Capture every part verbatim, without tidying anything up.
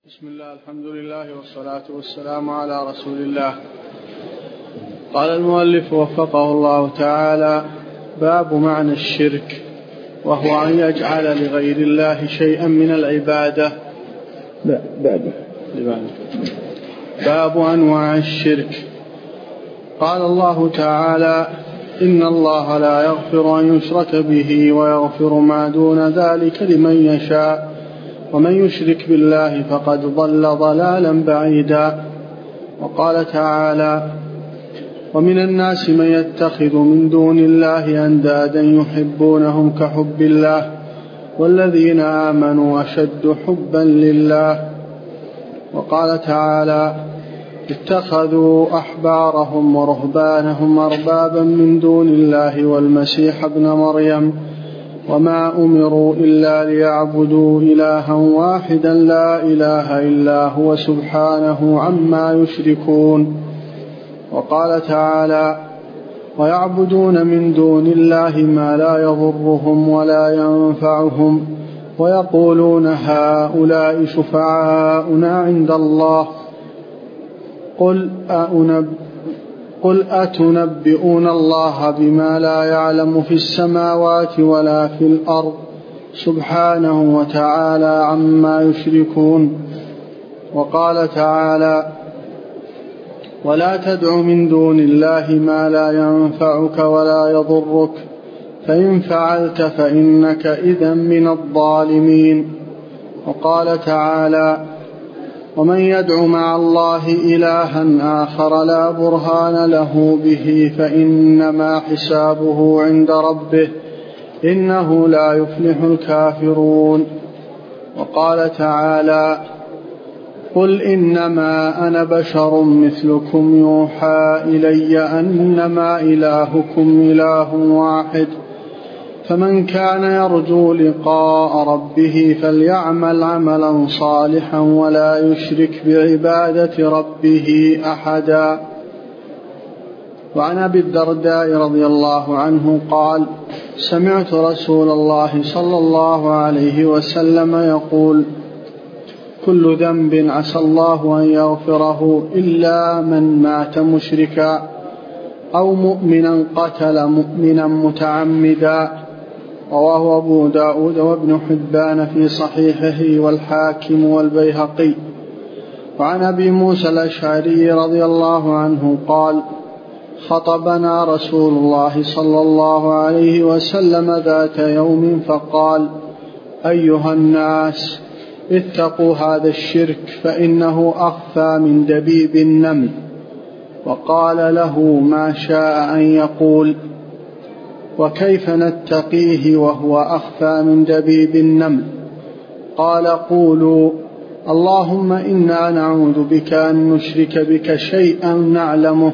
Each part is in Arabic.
بسم الله، الحمد لله والصلاة والسلام على رسول الله. قال المؤلف وفقه الله تعالى: باب معنى الشرك، وهو أن يجعل لغير الله شيئا من العبادة. باب باب أنواع الشرك. قال الله تعالى: إن الله لا يغفر أن يشرك به ويغفر ما دون ذلك لمن يشاء، ومن يشرك بالله فقد ضل ضلالا بعيدا. وقال تعالى: ومن الناس من يتخذ من دون الله أندادا يحبونهم كحب الله والذين آمنوا أشد حبا لله. وقال تعالى: اتخذوا أحبارهم ورهبانهم أربابا من دون الله والمسيح ابن مريم وما أمروا إلا ليعبدوا إلها واحدا لا إله إلا هو سبحانه عما يشركون. وقال تعالى: ويعبدون من دون الله ما لا يضرهم ولا ينفعهم ويقولون هؤلاء شفعاؤنا عند الله قل أنب قل أتنبئون الله بما لا يعلم في السماوات ولا في الأرض سبحانه وتعالى عما يشركون. وقال تعالى: ولا تدع من دون الله ما لا ينفعك ولا يضرك فإن فعلت فإنك إذا من الظالمين. وقال تعالى: ومن يدع مع الله إلها آخر لا برهان له به فإنما حسابه عند ربه إنه لا يفلح الكافرون. وقال تعالى: قل إنما أنا بشر مثلكم يوحى إلي أنما إلهكم إله واحد فمن كان يرجو لقاء ربه فليعمل عملا صالحا ولا يشرك بعبادة ربه أحدا. وعن أبي الدرداء رضي الله عنه قال: سمعت رسول الله صلى الله عليه وسلم يقول: كل ذنب عسى الله أن يغفره إلا من مات مشركا أو مؤمنا قتل مؤمنا متعمدا. رواه أبو داود وابن حبان في صحيحه والحاكم والبيهقي. وعن أبي موسى الأشعري رضي الله عنه قال: خطبنا رسول الله صلى الله عليه وسلم ذات يوم فقال: أيها الناس، اتقوا هذا الشرك فإنه أخفى من دبيب النمل. وقال له ما شاء أن يقول: وكيف نتقيه وهو أخفى من دبيب النمل؟ قال: قولوا: اللهم إنا نعوذ بك أن نشرك بك شيئا نعلمه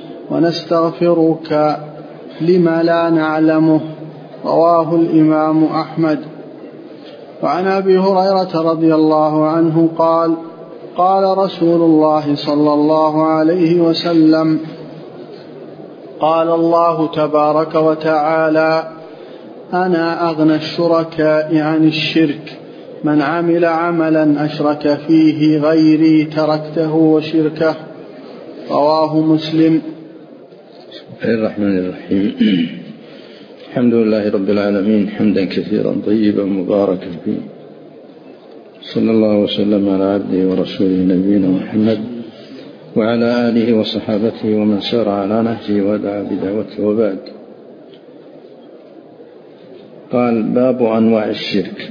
ونستغفرك لما لا نعلمه. رواه الإمام أحمد. وعن أبي هريرة رضي الله عنه قال: قال رسول الله صلى الله عليه وسلم: قال الله تبارك وتعالى: أنا أغنى الشركاء عن الشرك، من عمل عملا أشرك فيه غيري تركته وشركه. رواه مسلم. بسم الله الرحمن الرحيم. الحمد لله رب العالمين حمدا كثيرا طيبا مباركا فيه، صلى الله وسلم على عبده ورسوله نبينا محمد وعلى آله وصحابته ومن سار على نهجه ودعا بدعوته. وبعد. قال: باب أنواع الشرك.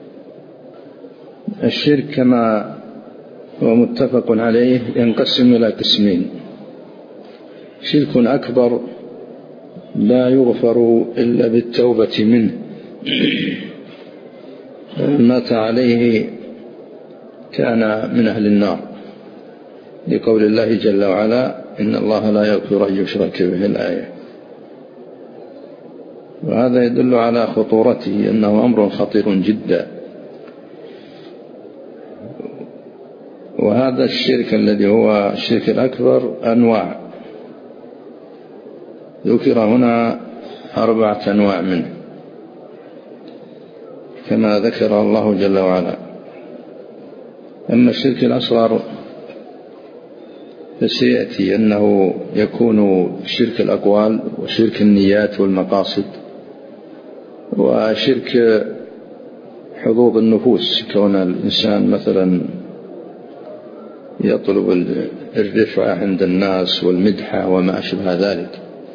الشرك كما هو متفق عليه ينقسم إلى قسمين: شرك أكبر لا يغفر إلا بالتوبة منه، مات عليه كان من أهل النار، لقول الله جل وعلا: إن الله لا يغفر أن يشرك به، الآية. وهذا يدل على خطورته، أنه أمر خطير جدا. وهذا الشرك الذي هو الشرك الأكبر أنواع، ذكر هنا أربعة أنواع منه كما ذكر الله جل وعلا. أما الشرك الأصغر فسيأتي أنه يكون شرك الأقوال وشرك النيات والمقاصد وشرك حظوظ النفوس، كون الإنسان مثلا يطلب الرفعة عند الناس والمدحة وما أشبه ذلك.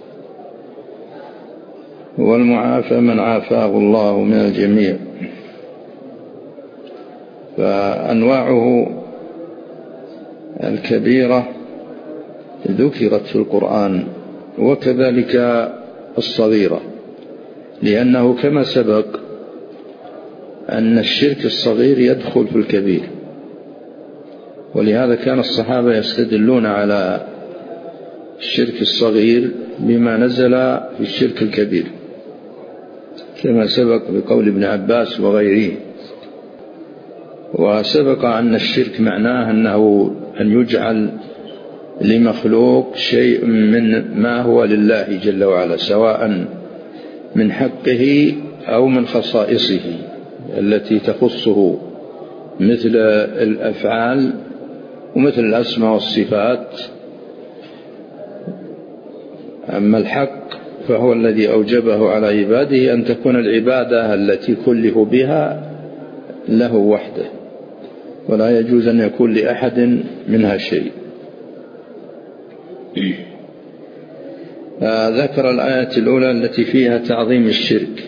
والمعافى من عافاه الله من الجميع، فأنواعه الكبيرة ذكرت في القرآن، وكذلك الصغيرة، لأنه كما سبق أن الشرك الصغير يدخل في الكبير، ولهذا كان الصحابة يستدلون على الشرك الصغير بما نزل في الشرك الكبير، كما سبق بقول ابن عباس وغيره. وسبق أن الشرك معناه أنه أن يجعل لمخلوق شيء من ما هو لله جل وعلا، سواء من حقه أو من خصائصه التي تخصه، مثل الأفعال ومثل الأسماء والصفات. أما الحق فهو الذي أوجبه على عباده أن تكون العبادة التي كلفوا بها له وحده، ولا يجوز أن يكون لأحد منها شيء. ذكر الآية الأولى التي فيها تعظيم الشرك،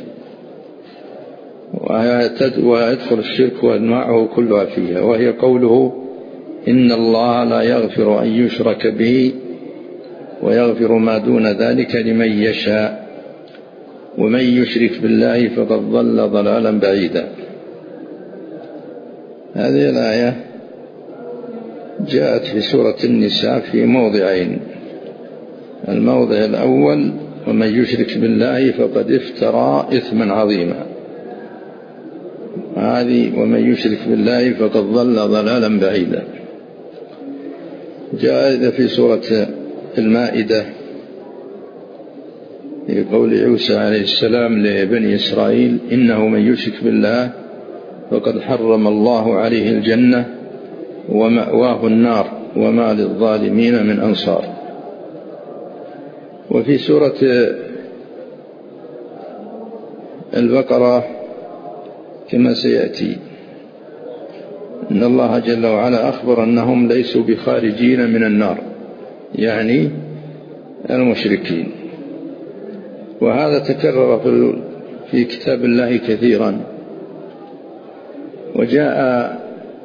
ويدخل الشرك وأنواعه كلها فيها، وهي قوله إن الله لا يغفر أن يشرك به ويغفر ما دون ذلك لمن يشاء ومن يشرك بالله فقد ضل ضلالا بعيدا. هذه الآية جاءت في سورة النساء في موضعين. الموضع الأول ومن يشرك بالله فقد افترى إثما عظيما، هذه ومن يشرك بالله فقد ضل ضلالا بعيدا. جاء في سورة المائدة في قول عيسى عليه السلام لبني إسرائيل إنه من يشرك بالله فقد حرم الله عليه الجنة ومأواه النار وما للظالمين من أنصار. وفي سورة البقرة كما سيأتي إن الله جل وعلا أخبر أنهم ليسوا بخارجين من النار، يعني المشركين. وهذا تكرر في كتاب الله كثيرا، وجاء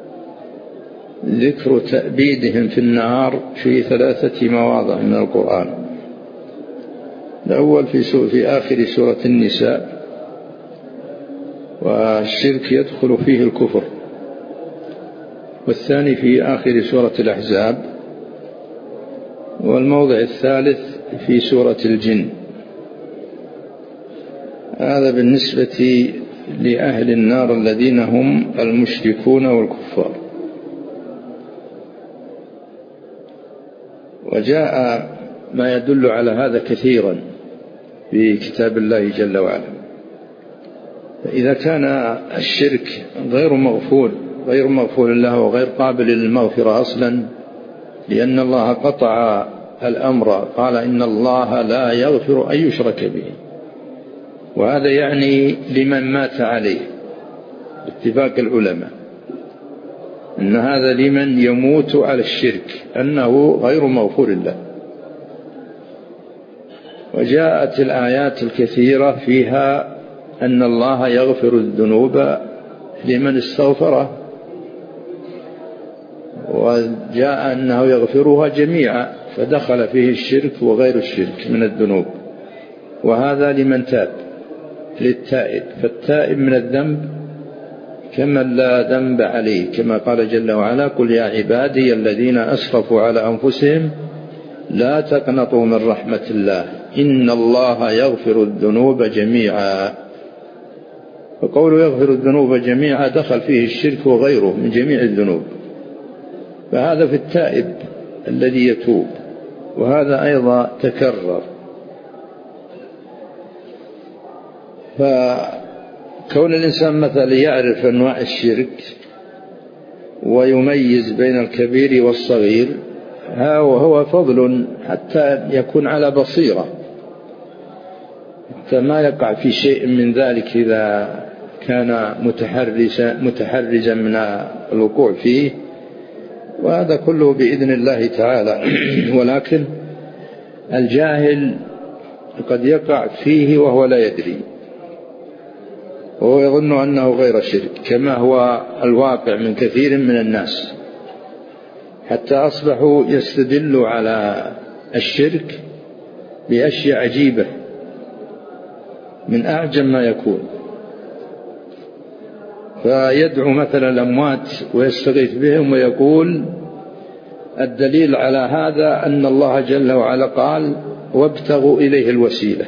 ذكر تأبيدهم في النار في ثلاثة مواضع من القرآن. الأول في, في آخر سورة النساء، والشرك يدخل فيه الكفر. والثاني في آخر سورة الأحزاب. والموضع الثالث في سورة الجن. هذا بالنسبة لأهل النار الذين هم المشركون والكفار. وجاء ما يدل على هذا كثيرا في كتاب الله جل وعلا. فإذا كان الشرك غير مغفور غير مغفور له وغير قابل للمغفرة أصلا، لأن الله قطع الأمر، قال إن الله لا يغفر أن يشرك به، وهذا يعني لمن مات عليه باتفاق العلماء، إن هذا لمن يموت على الشرك أنه غير مغفور له. وجاءت الآيات الكثيرة فيها أن الله يغفر الذنوب لمن استغفره، وجاء أنه يغفرها جميعا، فدخل فيه الشرك وغير الشرك من الذنوب، وهذا لمن تاب، للتائب. فالتائب من الذنب كمن لا ذنب عليه، كما قال جل وعلا قل يا عبادي الذين أسرفوا على أنفسهم لا تقنطوا من رحمة الله إن الله يغفر الذنوب جميعا. فقوله يغفر الذنوب جميعا دخل فيه الشرك وغيره من جميع الذنوب، فهذا في التائب الذي يتوب، وهذا أيضا تكرر. فكون الإنسان مثلا يعرف أنواع الشرك ويميز بين الكبير والصغير، وهو فضل حتى يكون على بصيرة، حتى ما يقع في شيء من ذلك إذا كان متحرجا متحرجا من الوقوع فيه، وهذا كله بإذن الله تعالى. ولكن الجاهل قد يقع فيه وهو لا يدري، وهو يظن أنه غير شرك، كما هو الواقع من كثير من الناس، حتى أصبحوا يستدلوا على الشرك بأشياء عجيبة من أعجب ما يكون. فيدعو مثلا الأموات ويستغيث بهم ويقول الدليل على هذا أن الله جل وعلا قال وابتغوا إليه الوسيلة.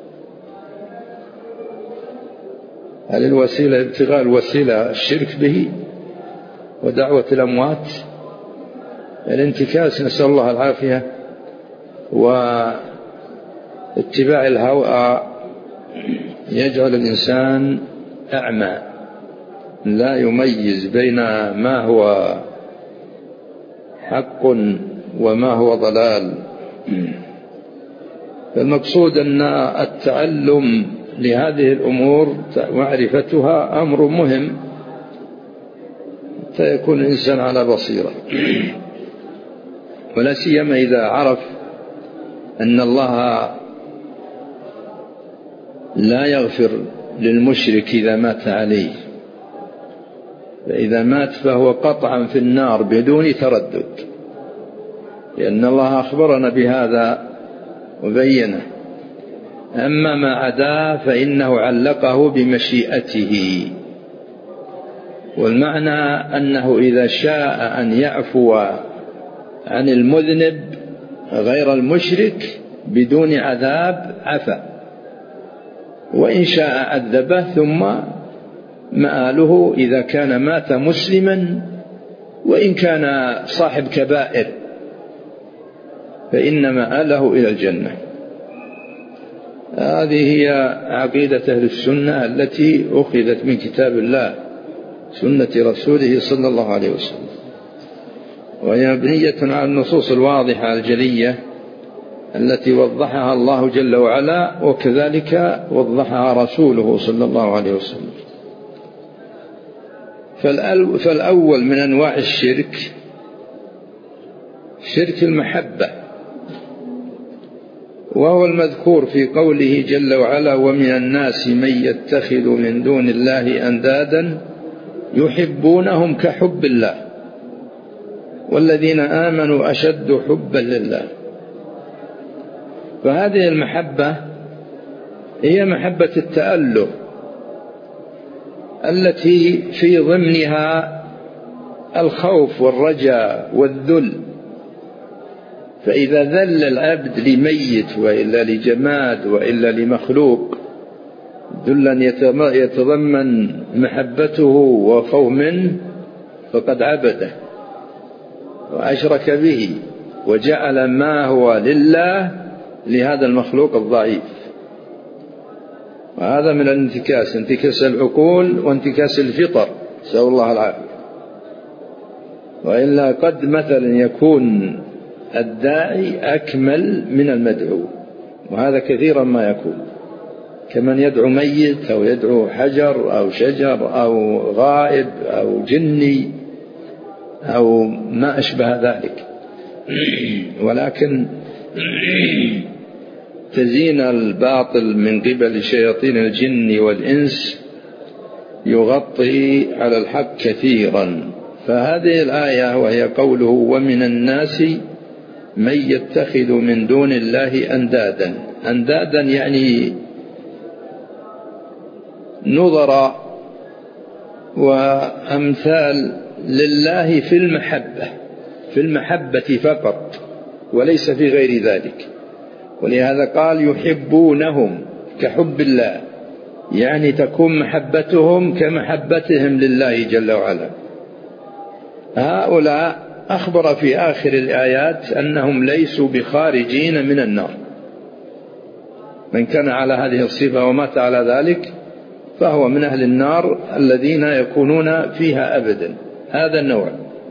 هل الوسيلة ابتغاء الوسيلة الشرك به ودعوة الأموات؟ الانتكاس نسأل الله العافية واتباع الهوى يجعل الإنسان أعمى لا يميز بين ما هو حق وما هو ضلال. فالمقصود أن التعلم لهذه الأمور معرفتها أمر مهم حتى يكون الإنسان على بصيرة، ولا سيما إذا عرف أن الله لا يغفر للمشرك إذا مات عليه، فإذا مات فهو قطعا في النار بدون تردد، لأن الله أخبرنا بهذا وبينه. أما ما عداه فإنه علقه بمشيئته، والمعنى أنه إذا شاء أن يعفو عن المذنب غير المشرك بدون عذاب عفا، وإن شاء عذبه ثم مآله إذا كان مات مسلما، وإن كان صاحب كبائر فإن مآله إلى الجنة. هذه هي عقيدة أهل السنة التي أخذت من كتاب الله سنة رسوله صلى الله عليه وسلم، وهي مبنية على النصوص الواضحة الجلية التي وضحها الله جل وعلا، وكذلك وضحها رسوله صلى الله عليه وسلم. فالأول من أنواع الشرك شرك المحبة، وهو المذكور في قوله جل وعلا ومن الناس من يتخذ من دون الله أندادا يحبونهم كحب الله والذين آمنوا أشد حبا لله. فهذه المحبة هي محبة التأله التي في ضمنها الخوف والرجاء والذل. فإذا ذل العبد لميت وإلا لجماد وإلا لمخلوق ذلا يتضمن محبته وخوف منه فقد عبده وأشرك به وجعل ما هو لله لهذا المخلوق الضعيف. وهذا من الانتكاس، انتكاس العقول وانتكاس الفطر، نسأل الله العافية. وإلا قد مثلا يكون الداعي أكمل من المدعو، وهذا كثيرا ما يكون، كمن يدعو ميت أو يدعو حجر أو شجر أو غائب أو جني أو ما أشبه ذلك. ولكن تزيين الباطل من قبل شياطين الجن والإنس يغطي على الحق كثيرا. فهذه الآية وهي قوله ومن الناس من يتخذ من دون الله أندادا، أندادا يعني نظر وأمثال لله في المحبة، في المحبة فقط وليس في غير ذلك. ولهذا قال يحبونهم كحب الله، يعني تكون محبتهم كمحبتهم لله جل وعلا. هؤلاء أخبر في آخر الآيات أنهم ليسوا بخارجين من النار. من كان على هذه الصفة ومات على ذلك فهو من أهل النار الذين يكونون فيها أبدا هذا النوع.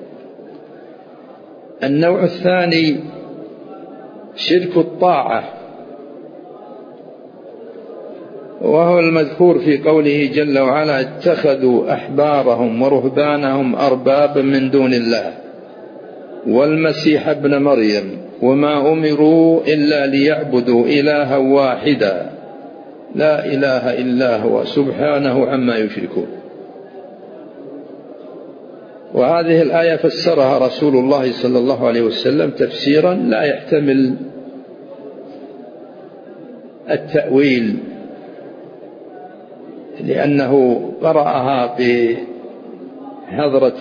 النوع الثاني شرك الطاعة، وهو المذكور في قوله جل وعلا: اتخذوا أحبارهم ورهبانهم أربابا من دون الله والمسيح ابن مريم وما أمروا إلا ليعبدوا إلها واحدا لا إله إلا هو سبحانه عما يشركون. وهذه الآية فسرها رسول الله صلى الله عليه وسلم تفسيرا لا يحتمل التأويل، لأنه قرأها بحضرة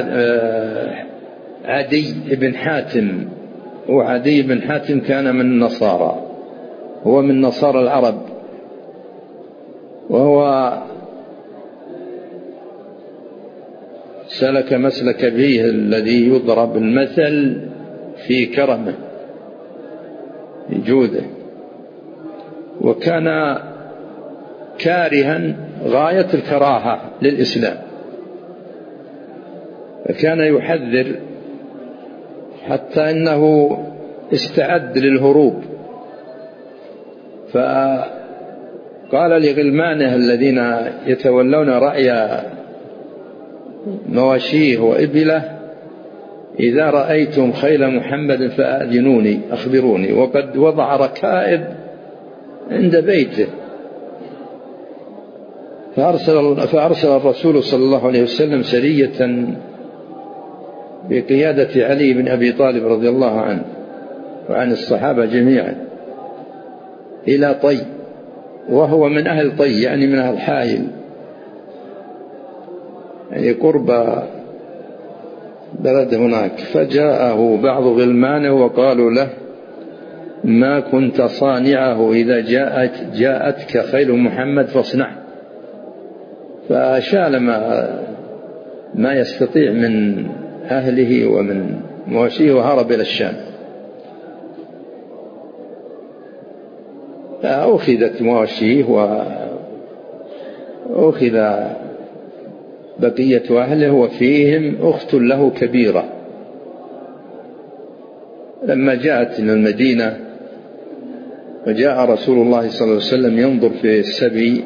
عدي بن حاتم، وعدي بن حاتم كان من النصارى، هو من نصارى العرب، وهو سلك مسلك أبيه الذي يضرب المثل في كرمه في جوده، وكان كارها غاية الكراهة للإسلام، فكان يحذر حتى أنه استعد للهروب، فقال لغلمانه الذين يتولون رعي مواشيه وإبله: إذا رأيتم خيل محمد فأذنوني أخبروني، وقد وضع ركائب عند بيته. فأرسل, فأرسل الرسول صلى الله عليه وسلم سرية بقيادة علي بن أبي طالب رضي الله عنه وعن الصحابة جميعا إلى طي، وهو من أهل طي يعني من أهل حائل، يعني قرب بلد هناك. فجاءه بعض غلمانه وقالوا له: ما كنت صانعه إذا جاءت جاءتك خيل محمد فاصنع. فشال ما, ما يستطيع من أهله ومن مواشيه وهرب إلى الشام. فأخذت مواشيه وأخذ بقية أهله، وفيهم أخت له كبيرة. لما جاءت إلى المدينة وجاء رسول الله صلى الله عليه وسلم ينظر في السبي،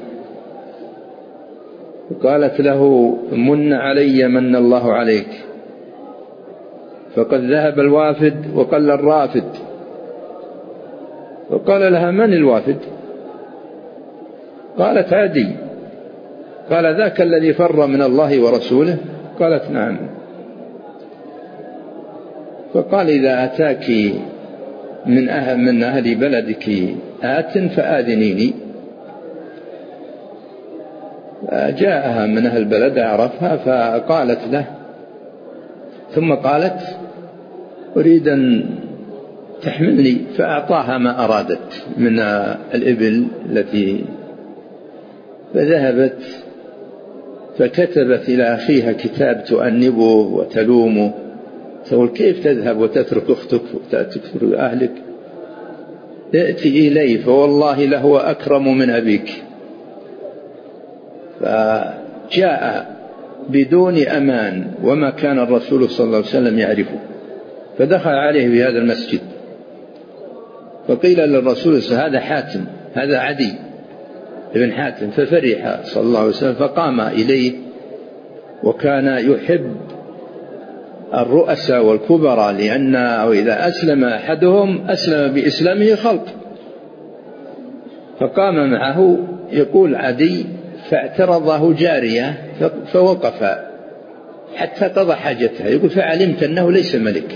قالت له: من علي من الله عليك، فقد ذهب الوافد وقل الرافد. وقال لها: من الوافد؟ قالت: عدي. قال: ذاك الذي فر من الله ورسوله؟ قالت: نعم. فقال: إذا أتاك من أهل, من أهل بلدك آت فآذنيني. جاءها من أهل البلد عرفها فقالت له، ثم قالت: أريد أن تحملني، فأعطاها ما أرادت من الإبل التي، فذهبت فكتبت إلى أخيها كتاب تؤنبه وتلومه، تقول: كيف تذهب وتترك أختك وتترك أهلك؟ ائتي إلي فوالله لهو أكرم من أبيك. فجاء بدون أمان، وما كان الرسول صلى الله عليه وسلم يعرفه، فدخل عليه في هذا المسجد، فقيل للرسول: هذا حاتم، هذا عدي ابن حاتم. ففرح صلى الله عليه وسلم فقام إليه، وكان يحب الرؤساء والكبراء، لأن إذا أسلم أحدهم أسلم بإسلامه خلق. فقام معه، يقول عدي: فاعترضه جارية فوقف حتى قضى حاجتها، يقول: فعلمت أنه ليس ملك،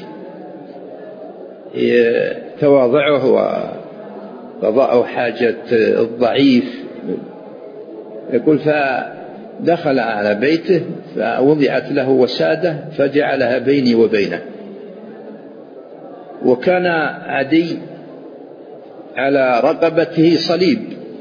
تواضعه وقضاء حاجة الضعيف. يقول: فدخل على بيته فوضعت له وسادة فجعلها بيني وبينه. وكان عدي على رقبته صليب،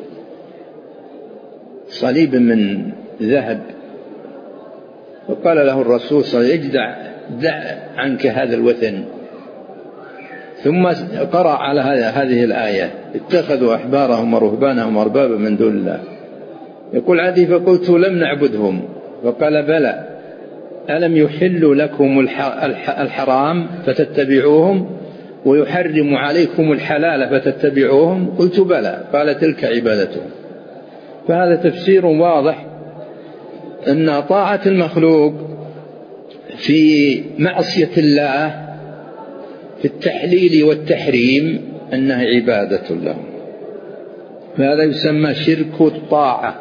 صليب من ذهب. فقال له الرسول صلى الله عليه وسلم: اجدع دع عنك هذا الوثن. ثم قرأ على هذه الآية: اتخذوا أحبارهم ورهبانهم أربابا من دون الله. يقول عدي: فقلت: لم نعبدهم. فقال: بلى، ألم يحل لكم الحرام فتتبعوهم ويحرم عليكم الحلال فتتبعوهم؟ قلت بلى. قال تلك عبادتهم. فهذا تفسير واضح أن طاعة المخلوق في معصية الله في التحليل والتحريم أنها عبادة له. فهذا يسمى شرك الطاعة،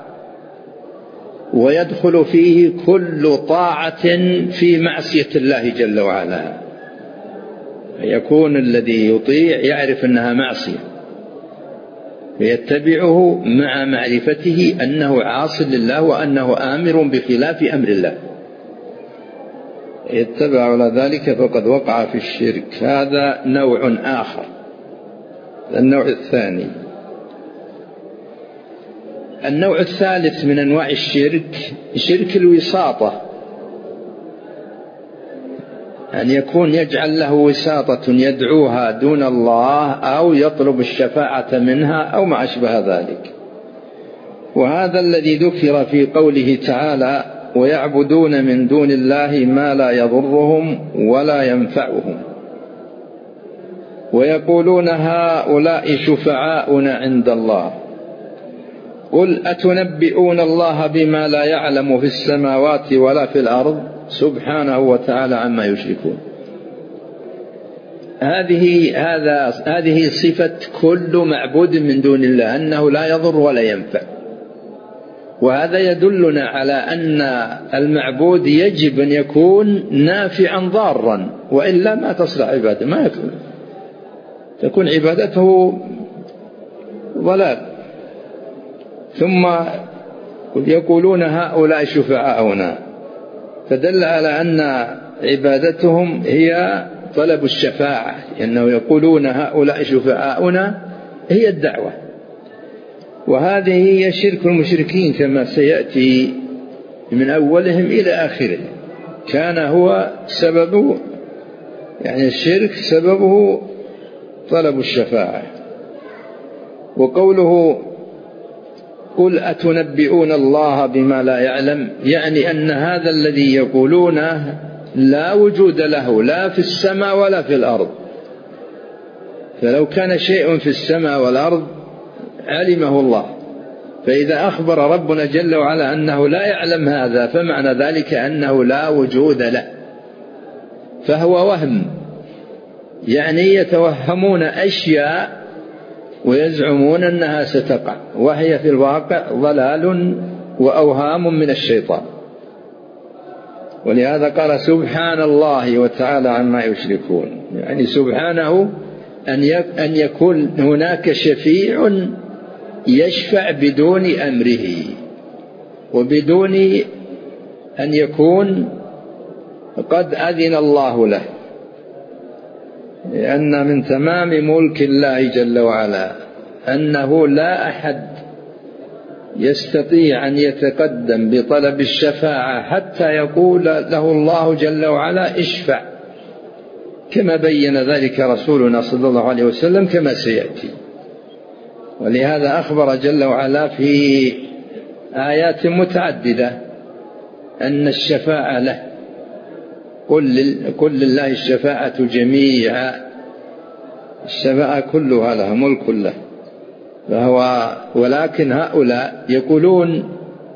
ويدخل فيه كل طاعة في معصية الله جل وعلا. يكون الذي يطيع يعرف أنها معصية فيتبعه مع معرفته أنه عاص لله وأنه آمر بخلاف أمر الله، يتبع على ذلك فقد وقع في الشرك. هذا نوع آخر. النوع الثاني، النوع الثالث من أنواع الشرك شرك الوساطة، أن يكون يجعل له وساطة يدعوها دون الله أو يطلب الشفاعة منها أو ما أشبه ذلك. وهذا الذي ذكر في قوله تعالى ويعبدون من دون الله ما لا يضرهم ولا ينفعهم ويقولون هؤلاء شفعاؤنا عند الله قل أتنبئون الله بما لا يعلم في السماوات ولا في الأرض سبحانه وتعالى عما يشركون. هذه هذا هذه صفة كل معبود من دون الله، أنه لا يضر ولا ينفع. وهذا يدلنا على أن المعبود يجب أن يكون نافعا ضارا، وإلا ما تصلح عبادته، ما يكون تكون عبادته ضلال. ثم يقولون هؤلاء شفعاؤنا، فدل على أن عبادتهم هي طلب الشفاعة، لأنه يقولون هؤلاء شفعاؤنا هي الدعوة. وهذه هي شرك المشركين كما سيأتي من أولهم إلى آخره. كان هو سببه، يعني الشرك سببه طلب الشفاعة. وقوله قل أتنبئون الله بما لا يعلم، يعني أن هذا الذي يقولونه لا وجود له لا في السماء ولا في الأرض. فلو كان شيء في السماء والأرض علمه الله، فإذا أخبر ربنا جل وعلا أنه لا يعلم هذا فمعنى ذلك أنه لا وجود له، فهو وهم. يعني يتوهمون أشياء ويزعمون أنها ستقع، وهي في الواقع ضلال وأوهام من الشيطان. ولهذا قال سبحان الله وتعالى عما يشركون، يعني سبحانه أن يكون هناك شفيع يشفع بدون أمره وبدون أن يكون قد أذن الله له، لأن من تمام ملك الله جل وعلا أنه لا أحد يستطيع أن يتقدم بطلب الشفاعة حتى يقول له الله جل وعلا اشفع، كما بين ذلك رسولنا صلى الله عليه وسلم كما سيأتي. ولهذا أخبر جل وعلا في آيات متعددة أن الشفاعة له، قل لله الشفاعة جميعا، الشفاعة كلها له، ملك له. فهو ولكن هؤلاء يقولون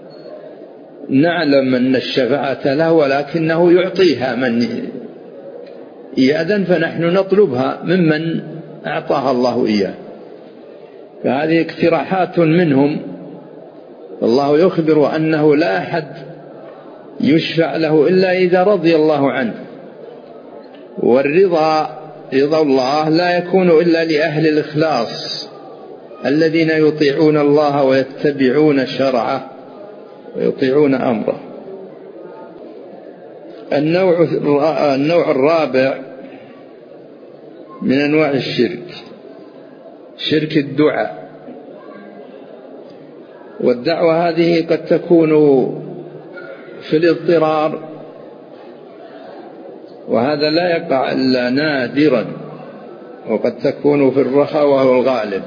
نعلم أن الشفاعة له ولكنه يعطيها من يأذن، فنحن نطلبها ممن أعطاها الله إياه. فهذه اقتراحات منهم. الله يخبر أنه لا أحد يشفع له إلا إذا رضي الله عنه، والرضا رضا الله لا يكون إلا لأهل الإخلاص الذين يطيعون الله ويتبعون شرعه ويطيعون أمره. النوع النوع الرابع من أنواع الشرك شرك الدعاء. والدعوة هذه قد تكون في الاضطرار، وهذا لا يقع إلا نادرا، وقد تكون في الرخاء وهو الغالب،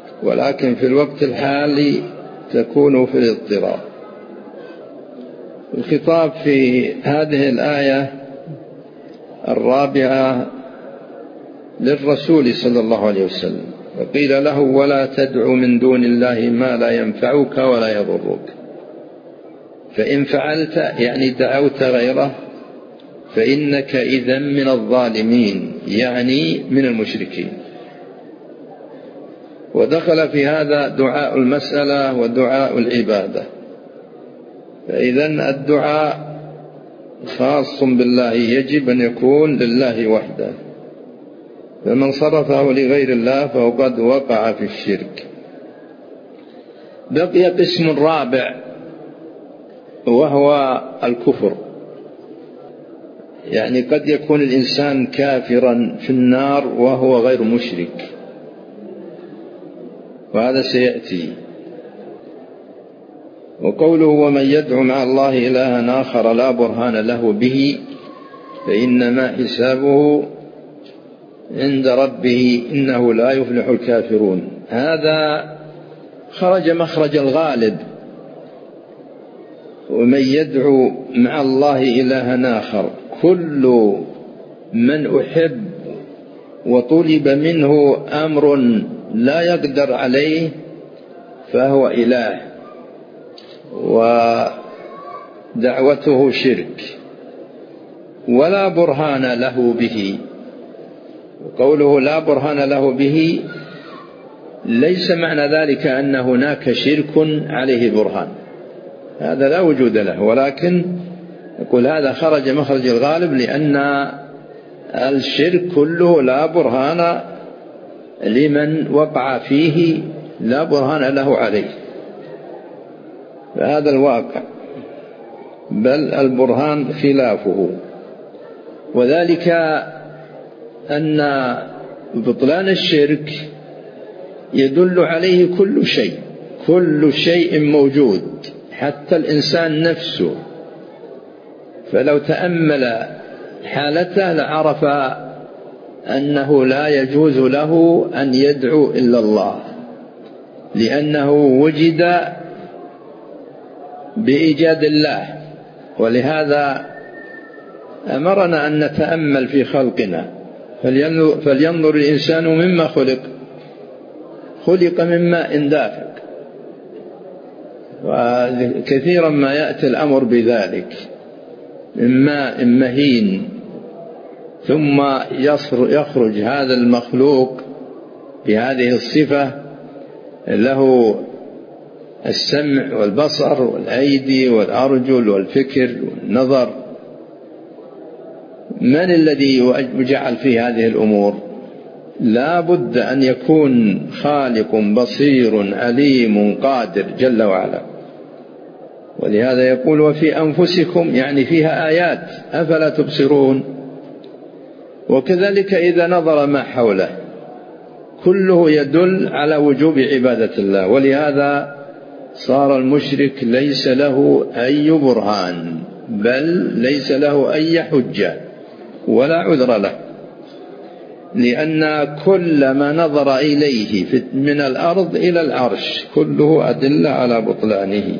ولكن في الوقت الحالي تكون في الاضطرار. الخطاب في هذه الآية الرابعة للرسول صلى الله عليه وسلم، وقيل له: ولا تدع من دون الله ما لا ينفعك ولا يضرك، فإن فعلت يعني دعوت غيره فإنك إذا من الظالمين، يعني من المشركين. ودخل في هذا دعاء المسألة ودعاء العبادة، فإذا الدعاء خاص بالله، يجب أن يكون لله وحده، فمن صرفه لغير الله فهو قد وقع في الشرك. بقي قسم رابع وهو الكفر، يعني قد يكون الإنسان كافرا في النار وهو غير مشرك، وهذا سيأتي. وقوله: ومن يدعو مع الله إلها آخر لا برهان له به فإنما حسابه عند ربه إنه لا يفلح الكافرون، هذا خرج مخرج الغالب. ومن يدعو مع الله إلها آخر، كل من أحب وطلب منه أمر لا يقدر عليه فهو إله، ودعوته شرك ولا برهان له به. وقوله لا برهان له به ليس معنى ذلك أن هناك شرك عليه برهان، هذا لا وجود له، ولكن يقول هذا خرج مخرج الغالب، لأن الشرك كله لا برهان لمن وقع فيه، لا برهان له عليه، فهذا الواقع، بل البرهان خلافه. وذلك أن بطلان الشرك يدل عليه كل شيء، كل شيء موجود، حتى الإنسان نفسه، فلو تأمل حالته لعرف أنه لا يجوز له أن يدعو إلا الله، لأنه وجد بإيجاد الله. ولهذا أمرنا أن نتأمل في خلقنا، فلينظر الإنسان مما خلق، خلق من ماء دافق، وكثيرا ما يأتي الأمر بذلك، من ماء مهين، ثم يخرج هذا المخلوق بهذه الصفة، له السمع والبصر والأيدي والأرجل والفكر والنظر. من الذي يجعل في هذه الأمور؟ لا بد أن يكون خالق بصير عليم قادر جل وعلا. ولهذا يقول: وفي أنفسكم، يعني فيها آيات أفلا تبصرون. وكذلك إذا نظر ما حوله كله يدل على وجوب عبادة الله، ولهذا صار المشرك ليس له أي برهان، بل ليس له أي حجة ولا عذر له، لأن كل ما نظر إليه من الأرض إلى العرش كله أدل على بطلانه.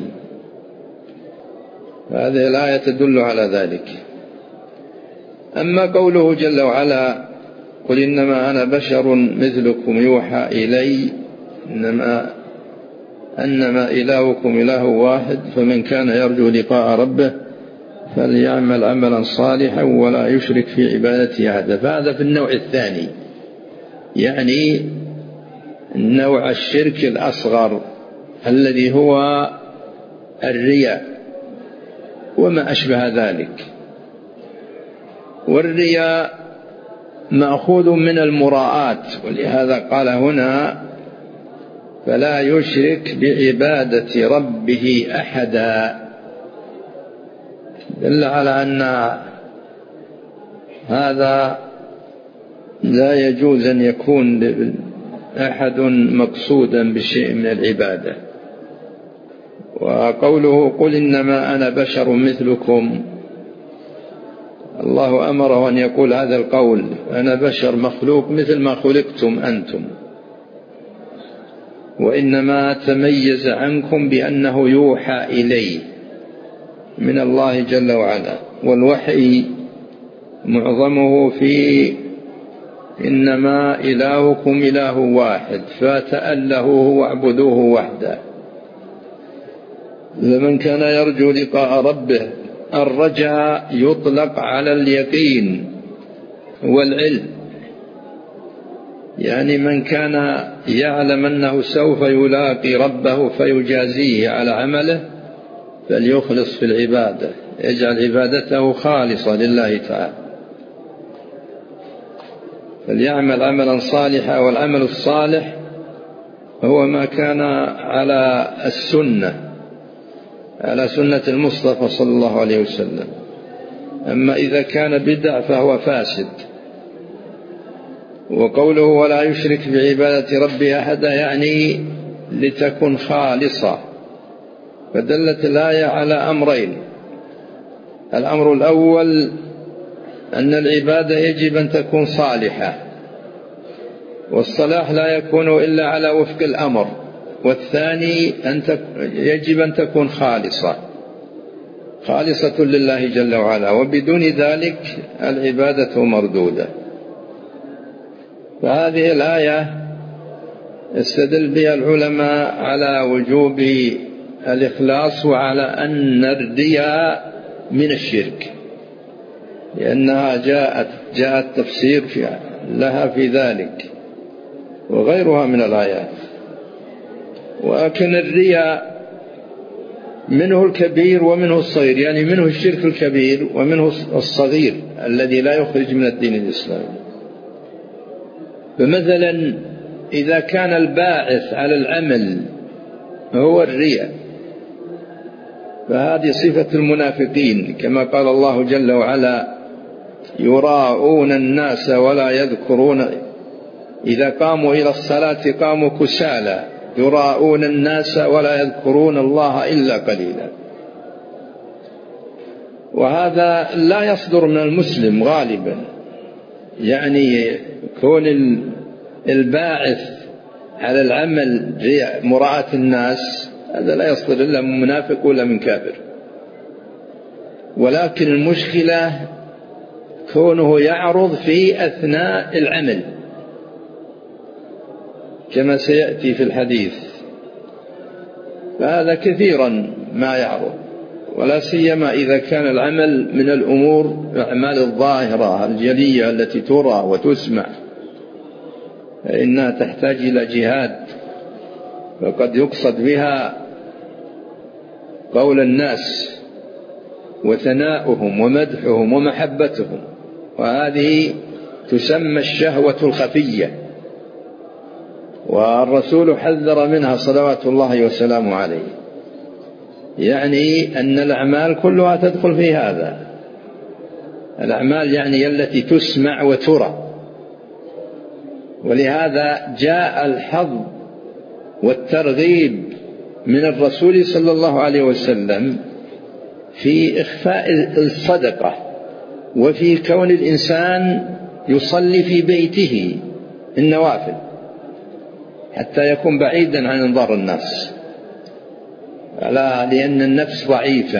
هذه الآية تدل على ذلك. أما قوله جل وعلا: قل إنما أنا بشر مثلكم يوحى إلي إنما أنما إلهكم إله واحد فمن كان يرجو لقاء ربه فليعمل عملا صالحا ولا يشرك في عبادته أحدا. فهذا في النوع الثاني، يعني نوع الشرك الأصغر الذي هو الرياء وما أشبه ذلك. والرياء مأخوذ من المراءات، ولهذا قال هنا: فلا يشرك بعبادة ربه أحدا، دل على أن هذا لا يجوز أن يكون أحد مقصودا بشيء من العبادة. وقوله: قل إنما أنا بشر مثلكم، الله أمره أن يقول هذا القول: أنا بشر مخلوق مثل ما خلقتم أنتم، وإنما تميز عنكم بأنه يوحى إليه، من الله جل وعلا. والوحي معظمه في إنما إلهكم إله واحد فتألهوه واعبدوه وحده. فمن كان يرجو لقاء ربه الرجاء يطلق على اليقين والعلم، يعني من كان يعلم أنه سوف يلاقي ربه فيجازيه على عمله فليخلص في العبادة، يجعل عبادته خالصة لله تعالى، فليعمل عملا صالحا. والعمل الصالح هو ما كان على السنة، على سنة المصطفى صلى الله عليه وسلم. أما إذا كان بدع فهو فاسد. وقوله ولا يشرك بعبادة ربه أحدا يعني لتكن خالصة، فدلت الآية على أمرين. الأمر الأول أن العبادة يجب أن تكون صالحة، والصلاح لا يكون إلا على وفق الأمر. والثاني أن يجب أن تكون خالصة، خالصة لله جل وعلا، وبدون ذلك العبادة مردودة. فهذه الآية استدل بها العلماء على وجوب الإخلاص وعلى أن الرياء من الشرك، لأنها جاءت جاء التفسير لها في ذلك وغيرها من الآيات. ولكن الرياء منه الكبير ومنه الصغير، يعني منه الشرك الكبير ومنه الصغير الذي لا يخرج من الدين الإسلامي. فمثلا إذا كان الباعث على العمل هو الرياء فهذه صفة المنافقين، كما قال الله جل وعلا يراءون الناس ولا يذكرون، إذا قاموا إلى الصلاة قاموا كسالى يراءون الناس ولا يذكرون الله إلا قليلا. وهذا لا يصدر من المسلم غالبا، يعني كون الباعث على العمل مراءة الناس هذا لا يصدر إلا من منافق ولا من كافر. ولكن المشكلة كونه يعرض في أثناء العمل كما سيأتي في الحديث، فهذا كثيرا ما يعرض، ولا سيما إذا كان العمل من الأمور الأعمال الظاهرة الجلية التي ترى وتسمع، فإنها تحتاج إلى جهاد، فقد يقصد بها قول الناس وثناؤهم ومدحهم ومحبتهم، وهذه تسمى الشهوة الخفية، والرسول حذر منها صلوات الله وسلامه عليه، يعني أن الأعمال كلها تدخل في هذا. الأعمال يعني التي تسمع وترى، ولهذا جاء الحظ والترغيب من الرسول صلى الله عليه وسلم في إخفاء الصدقة، وفي كون الإنسان يصلي في بيته النوافل حتى يكون بعيدا عن انظار الناس، لا لأن النفس ضعيفة.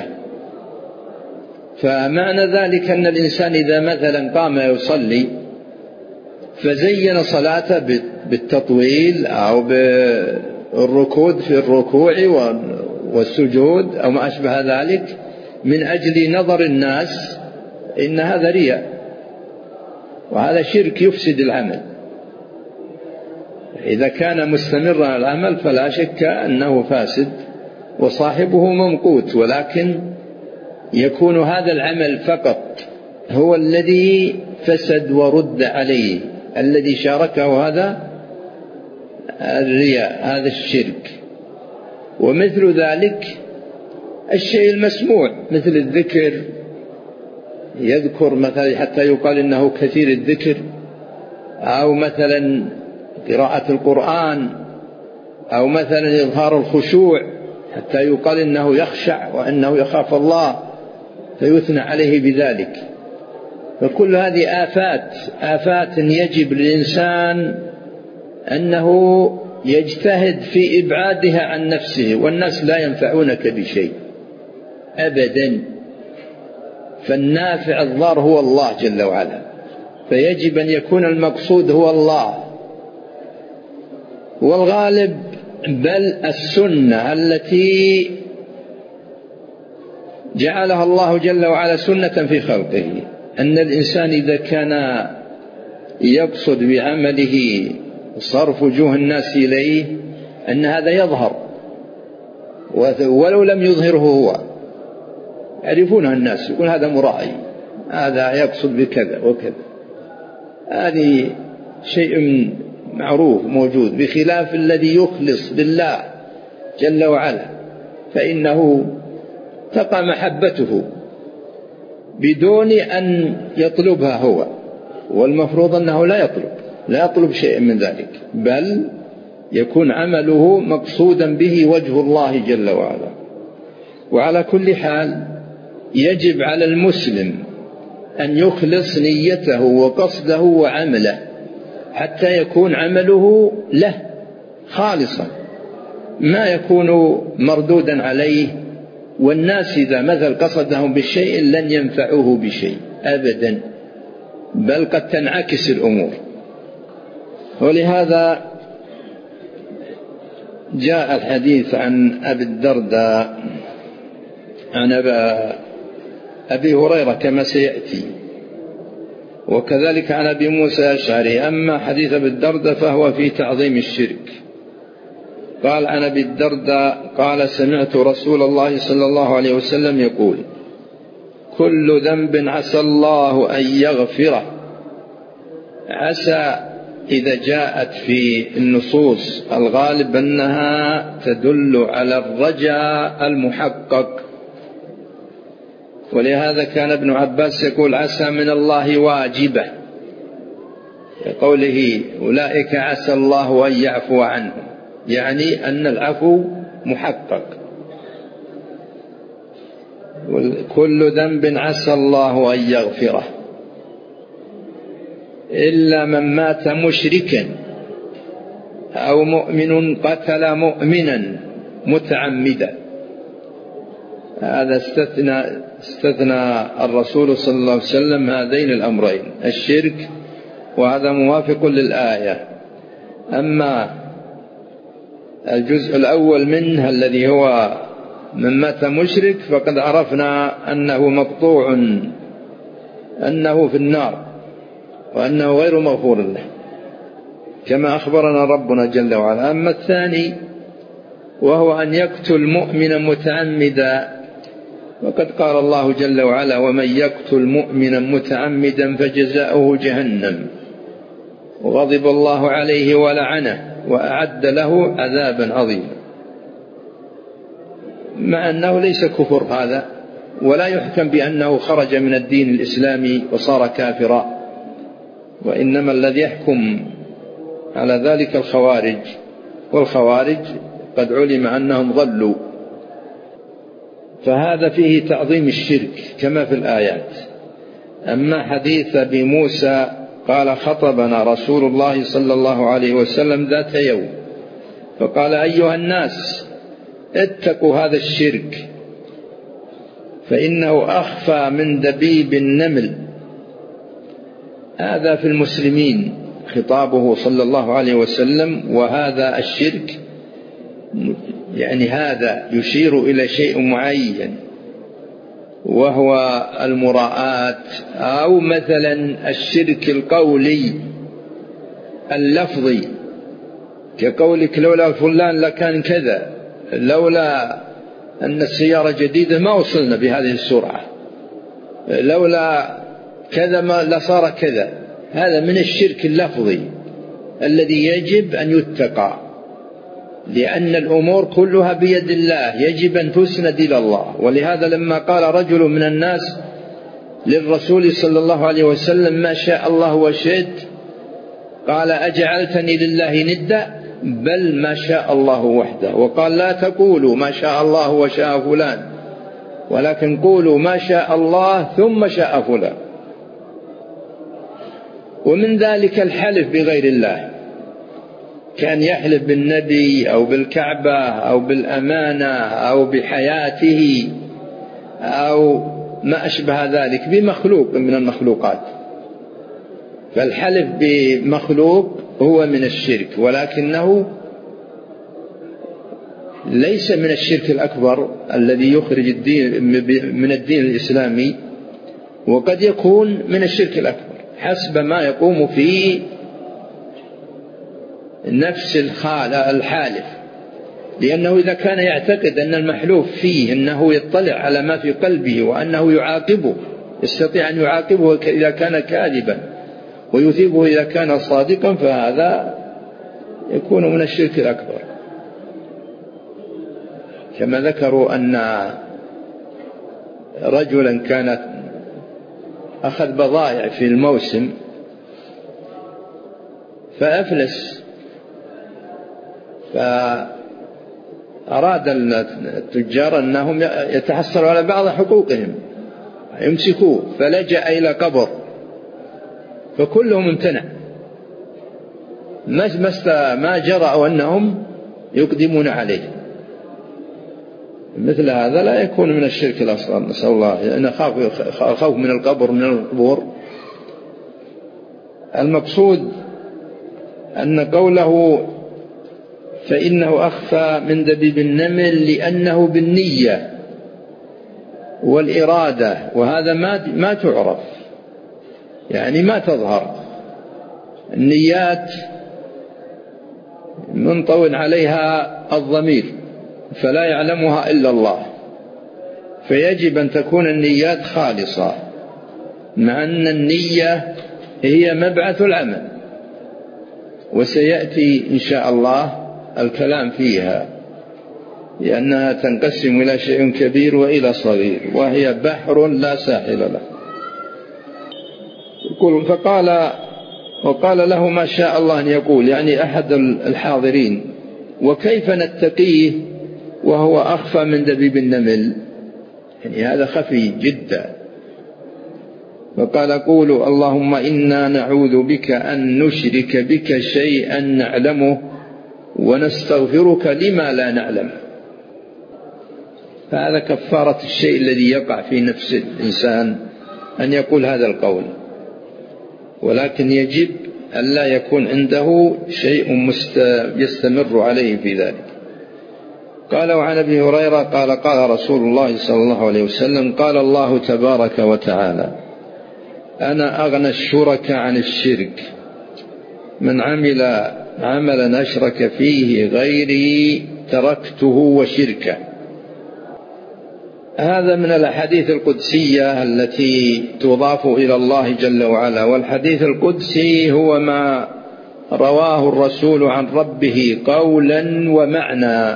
فمعنى ذلك أن الإنسان إذا مثلا قام يصلي فزين صلاته بالتطويل أو بالركود في الركوع والسجود أو ما أشبه ذلك من أجل نظر الناس، إن هذا رياء، وهذا شرك يفسد العمل. إذا كان مستمرا على العمل فلا شك أنه فاسد وصاحبه ممقوت، ولكن يكون هذا العمل فقط هو الذي فسد ورد عليه، الذي شاركه هذا الرياء، هذا الشرك. ومثل ذلك الشيء المسموع مثل الذكر، يذكر مثلا حتى يقال إنه كثير الذكر، أو مثلا قراءة القرآن، أو مثلا إظهار الخشوع حتى يقال إنه يخشع وأنه يخاف الله فيثنى عليه بذلك. فكل هذه آفات آفات يجب للإنسان أنه يجتهد في إبعادها عن نفسه، والناس لا ينفعونك بشيء. أبدا، فالنافع الضار هو الله جل وعلا، فيجب أن يكون المقصود هو الله. والغالب بل السنة التي جعلها الله جل وعلا سنة في خلقه، أن الإنسان إذا كان يقصد بعمله صرف وجوه الناس إليه أن هذا يظهر، ولو لم يظهره هو يعرفونها الناس، يقول هذا مرائي، هذا يقصد بكذا وكذا، هذه شيء معروف موجود، بخلاف الذي يخلص لله جل وعلا فإنه تقع محبته بدون أن يطلبها هو، والمفروض أنه لا يطلب لا يطلب شيء من ذلك، بل يكون عمله مقصودا به وجه الله جل وعلا. وعلى كل حال يجب على المسلم أن يخلص نيته وقصده وعمله حتى يكون عمله له خالصا، ما يكون مردودا عليه، والناس إذا مثل قصدهم بالشيء لن ينفعوه بشيء أبدا، بل قد تنعكس الأمور. ولهذا جاء الحديث عن أبي الدرداء عن أبي هريرة كما سيأتي، وكذلك عن أبي موسى الأشعري. أما حديث أبي الدرداء فهو في تعظيم الشرك. قال عن أبي الدرداء قال سمعت رسول الله صلى الله عليه وسلم يقول كل ذنب عسى الله أن يغفره. عسى إذا جاءت في النصوص الغالب أنها تدل على الرجاء المحقق، ولهذا كان ابن عباس يقول عسى من الله واجبة، قوله أولئك عسى الله أن يعفو عنهم، يعني أن العفو محقق. كل ذنب عسى الله أن يغفره إلا من مات مشركا أو مؤمن قتل مؤمنا متعمدا. هذا استثنى استثنى الرسول صلى الله عليه وسلم هذين الأمرين، الشرك، وهذا موافق للآية. أما الجزء الأول منه الذي هو من مات مشرك فقد عرفنا أنه مقطوع، أنه في النار، وأنه غير مغفور له كما أخبرنا ربنا جل وعلا. أما الثاني وهو أن يقتل مؤمنا متعمدا، وقد قال الله جل وعلا ومن يقتل مؤمنا متعمدا فجزاؤه جهنم وغضب الله عليه ولعنه وأعد له عذابا عظيما. مع أنه ليس كفر هذا، ولا يحكم بأنه خرج من الدين الإسلامي وصار كافرا، وإنما الذي يحكم على ذلك الخوارج، والخوارج قد علم أنهم ضلوا، فهذا فيه تعظيم الشرك كما في الآيات. أما حديث أبي موسى قال خطبنا رسول الله صلى الله عليه وسلم ذات يوم فقال أيها الناس اتقوا هذا الشرك فإنه أخفى من دبيب النمل. هذا في المسلمين خطابه صلى الله عليه وسلم، وهذا الشرك يعني هذا يشير إلى شيء معين وهو المراءات، أو مثلا الشرك القولي اللفظي كقولك لولا فلان لكان كذا، لولا أن السيارة جديدة ما وصلنا بهذه السرعة، لولا كذا ما لصار كذا. هذا من الشرك اللفظي الذي يجب أن يتقى، لأن الأمور كلها بيد الله، يجب أن تسند إلى الله. ولهذا لما قال رجل من الناس للرسول صلى الله عليه وسلم ما شاء الله وشئت، قال أجعلتني لله ندا، بل ما شاء الله وحده. وقال لا تقولوا ما شاء الله وشاء فلان، ولكن قولوا ما شاء الله ثم شاء فلان. ومن ذلك الحلف بغير الله، كان يحلف بالنبي أو بالكعبة أو بالأمانة أو بحياته أو ما أشبه ذلك بمخلوق من المخلوقات. فالحلف بمخلوق هو من الشرك، ولكنه ليس من الشرك الأكبر الذي يخرج الدين من الدين الإسلامي، وقد يكون من الشرك الأكبر حسب ما يقوم فيه نفس الحالف. لأنه إذا كان يعتقد أن المحلوف فيه أنه يطلع على ما في قلبه وأنه يعاقبه، يستطيع أن يعاقبه إذا كان كاذبا ويثيبه إذا كان صادقا، فهذا يكون من الشرك الأكبر. كما ذكروا أن رجلا كانت أخذ بضائع في الموسم فأفلس، فأراد التجار أنهم يتحصلوا على بعض حقوقهم يمسكوه، فلجأ إلى قبر فكلهم امتنع، ما جرأوا أنهم يقدمون عليه. مثل هذا لا يكون من الشرك الأصغر، نسأل الله، لأن خوف من القبر من القبور. المقصود أن قوله فإنه أخفى من دبيب النمل لأنه بالنية والإرادة، وهذا ما ما تعرف، يعني ما تظهر. النيات منطوي عليها الضمير فلا يعلمها إلا الله، فيجب أن تكون النيات خالصة، مع أن النية هي مبعث العمل، وسيأتي إن شاء الله الكلام فيها، لأنها تنقسم إلى شيء كبير وإلى صغير، وهي بحر لا ساحل له. فقال وقال له ما شاء الله أن يقول، يعني أحد الحاضرين، وكيف نتقيه وهو أخفى من دبيب النمل؟ يعني هذا خفي جدا. فقال قولوا اللهم إنا نعوذ بك أن نشرك بك شيئا نعلمه ونستغفرك لما لا نعلم. فهذا كفارة الشيء الذي يقع في نفس الإنسان أن يقول هذا القول، ولكن يجب أن لا يكون عنده شيء يستمر عليه في ذلك. قال وعن أبي هريرة قال قال رسول الله صلى الله عليه وسلم قال الله تبارك وتعالى أنا أغنى الشركاء عن الشرك، من عمل عملا أشرك فيه غيري تركته وشركه. هذا من الأحاديث القدسية التي تضاف إلى الله جل وعلا، والحديث القدسي هو ما رواه الرسول عن ربه قولا ومعنى،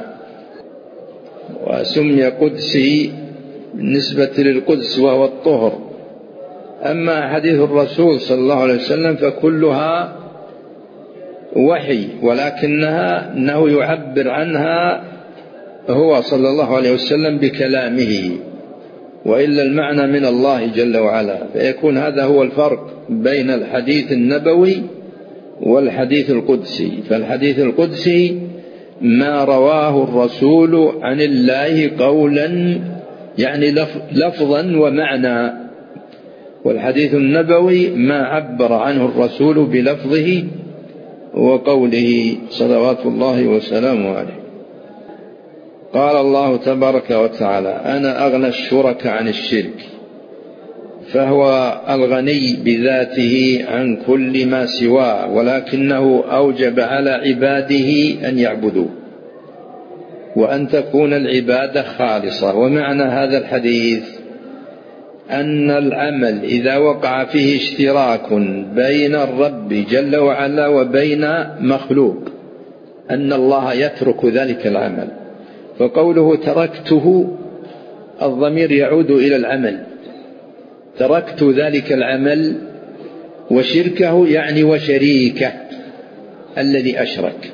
وسمي قدسي بالنسبة للقدس وهو الطهر. أما حديث الرسول صلى الله عليه وسلم فكلها وحي، ولكنها أنه يعبر عنها هو صلى الله عليه وسلم بكلامه، وإلا المعنى من الله جل وعلا. فيكون هذا هو الفرق بين الحديث النبوي والحديث القدسي. فالحديث القدسي ما رواه الرسول عن الله قولا، يعني لفظا ومعنى، والحديث النبوي ما عبر عنه الرسول بلفظه وقوله صلوات الله وسلامه عليه. قال الله تبارك وتعالى أنا أغنى الشركاء عن الشرك، فهو الغني بذاته عن كل ما سواه، ولكنه أوجب على عباده أن يعبدوه وأن تكون العبادة خالصة. ومعنى هذا الحديث أن العمل إذا وقع فيه اشتراك بين الرب جل وعلا وبين مخلوق أن الله يترك ذلك العمل. فقوله تركته الضمير يعود إلى العمل، تركت ذلك العمل، وشركه يعني وشريكه الذي أشرك.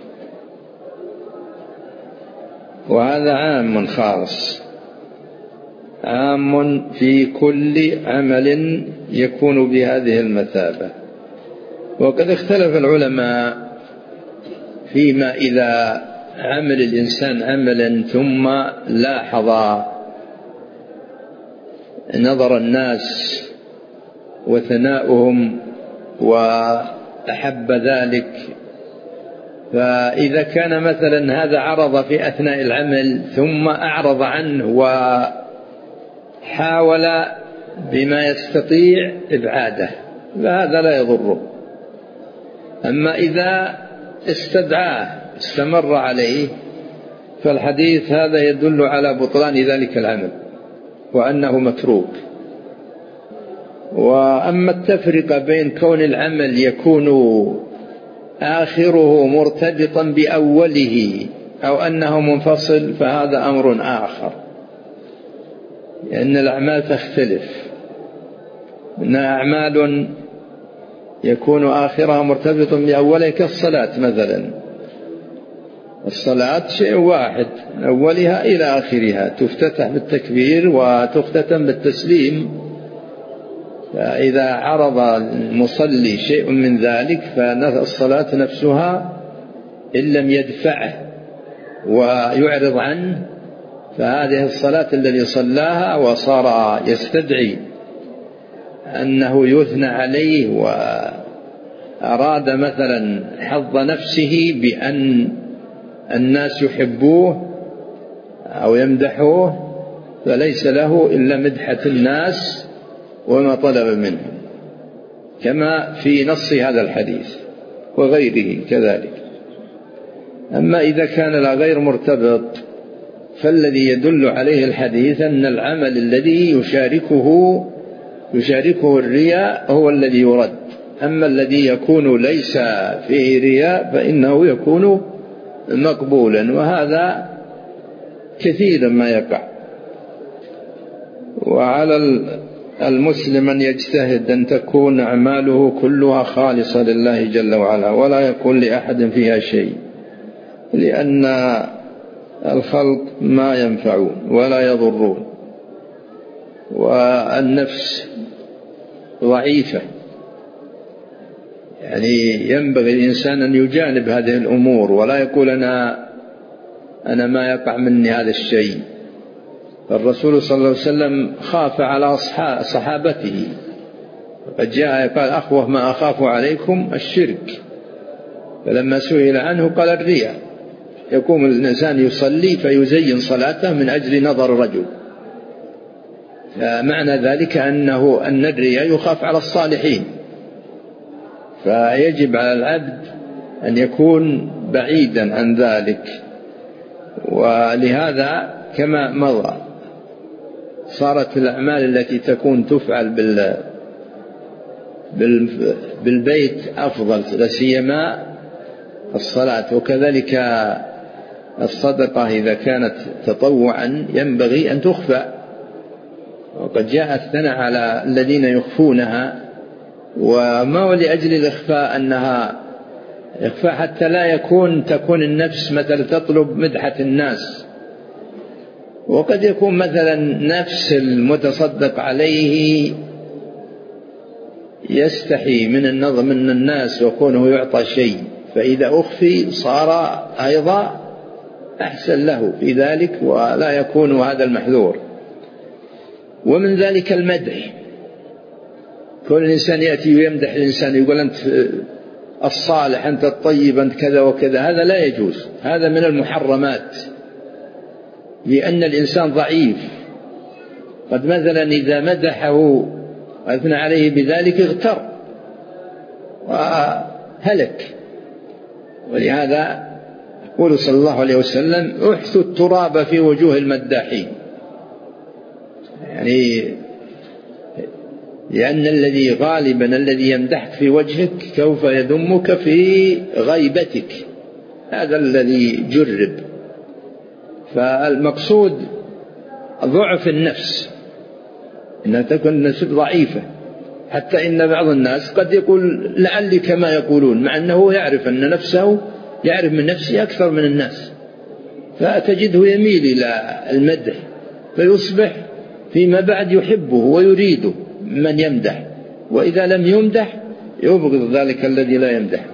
وهذا عام خاص، عام في كل عمل يكون بهذه المثابة. وقد اختلف العلماء فيما إذا عمل الإنسان عملا ثم لاحظ نظر الناس وثناؤهم وأحب ذلك. فإذا كان مثلا هذا عرض في أثناء العمل ثم أعرض عنه وحاول بما يستطيع إبعاده فهذا لا يضره. أما إذا استدعاه استمر عليه فالحديث هذا يدل على بطلان ذلك العمل وأنه متروك. وأما التفرقة بين كون العمل يكون آخره مرتبطا بأوله أو أنه منفصل فهذا أمر آخر، لأن الأعمال تختلف. إنها أعمال يكون آخرها مرتبط بأوله كالصلاة مثلا، الصلاة شيء واحد من أولها إلى آخرها، تفتتح بالتكبير وتختتم بالتسليم. فإذا عرض المصلي شيء من ذلك فالصلاة نفسها إن لم يدفعه ويعرض عنه فهذه الصلاة الذي صلاها وصار يستدعي أنه يثنى عليه وأراد مثلا حظ نفسه بأن الناس يحبوه أو يمدحوه فليس له إلا مدحة الناس وما طلب منه، كما في نص هذا الحديث وغيره كذلك. أما إذا كان لا غير مرتبط فالذي يدل عليه الحديث أن العمل الذي يشاركه يشاركه الرياء هو الذي يرد. أما الذي يكون ليس فيه رياء فإنه يكون مقبولا، وهذا كثيرا ما يقع. وعلى المسلم أن يجتهد أن تكون أعماله كلها خالصة لله جل وعلا ولا يكون لأحد فيها شيء، لأن الخلق ما ينفعون ولا يضرون، والنفس ضعيفة. يعني ينبغي الإنسان أن يجانب هذه الأمور ولا يقول أنا أنا ما يقع مني هذا الشيء. الرسول صلى الله عليه وسلم خاف على صحابته، وقد جاء قال أخوف ما أخاف عليكم الشرك، فلما سئل عنه قال الرياء. يقوم الإنسان يصلي فيزين صلاته من أجل نظر الرجل، فمعنى ذلك أنه أن الرياء يخاف على الصالحين، فيجب على العبد أن يكون بعيدا عن ذلك. ولهذا كما مضى صارت الأعمال التي تكون تفعل بال بالبيت أفضل، لا سيما الصلاة. وكذلك الصدقة إذا كانت تطوعا ينبغي أن تخفى، وقد جاء الثناء على الذين يخفونها، وما هو لأجل الإخفاء أنها إخفاء حتى لا يكون تكون النفس مثلا تطلب مدحة الناس. وقد يكون مثلا نفس المتصدق عليه يستحي من النظر من الناس وكونه يعطى شيء، فإذا أخفي صار أيضا أحسن له في ذلك ولا يكون هذا المحذور. ومن ذلك المدح، كل إنسان يأتي ويمدح الإنسان يقول أنت الصالح أنت الطيب أنت كذا وكذا، هذا لا يجوز، هذا من المحرمات، لأن الإنسان ضعيف. قد مثلا إذا مدحه وأثنى عليه بذلك اغتر وهلك. ولهذا يقول صلى الله عليه وسلم احثوا التراب في وجوه المداحين، يعني لأن الذي غالبا الذي يمدحك في وجهك سوف يذمك في غيبتك، هذا الذي جرب. فالمقصود ضعف النفس، إنها تكون النفس ضعيفة، حتى إن بعض الناس قد يقول لعلي كما يقولون، مع أنه يعرف أن نفسه يعرف من نفسه أكثر من الناس، فتجده يميل إلى المدح فيصبح فيما بعد يحبه ويريده من يمدح، وإذا لم يمدح يبغض ذلك الذي لا يمدح.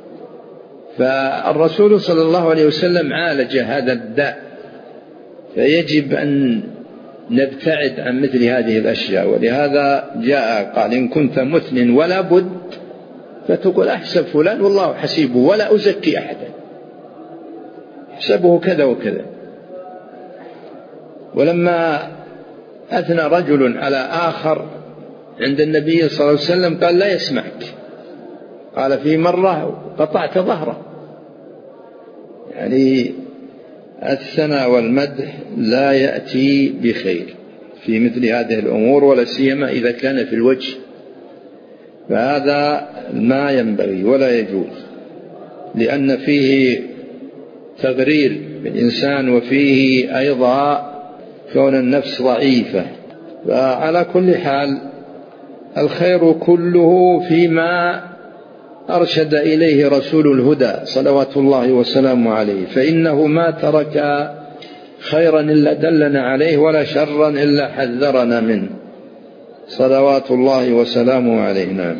فالرسول صلى الله عليه وسلم عالج هذا الداء، فيجب أن نبتعد عن مثل هذه الأشياء. ولهذا جاء قال إن كنت مثن ولا بد فتقول أحسب فلان والله حسيبه ولا أزكي أحدا، حسبه كذا وكذا. ولما أثنى رجل على آخر عند النبي صلى الله عليه وسلم قال لا يسمعك، قال في مرة قطعت ظهره. يعني الثناء والمدح لا يأتي بخير في مثل هذه الأمور، ولا سيما إذا كان في الوجه، فهذا ما ينبغي ولا يجوز، لأن فيه تغرير بالإنسان وفيه أيضا كون النفس ضعيفة. فعلى كل حال الخير كله فيما أرشد إليه رسول الهدى صلوات الله وسلامه عليه، فإنه ما ترك خيرا إلا دلنا عليه ولا شرا إلا حذرنا منه صلوات الله وسلامه عليه. نعم.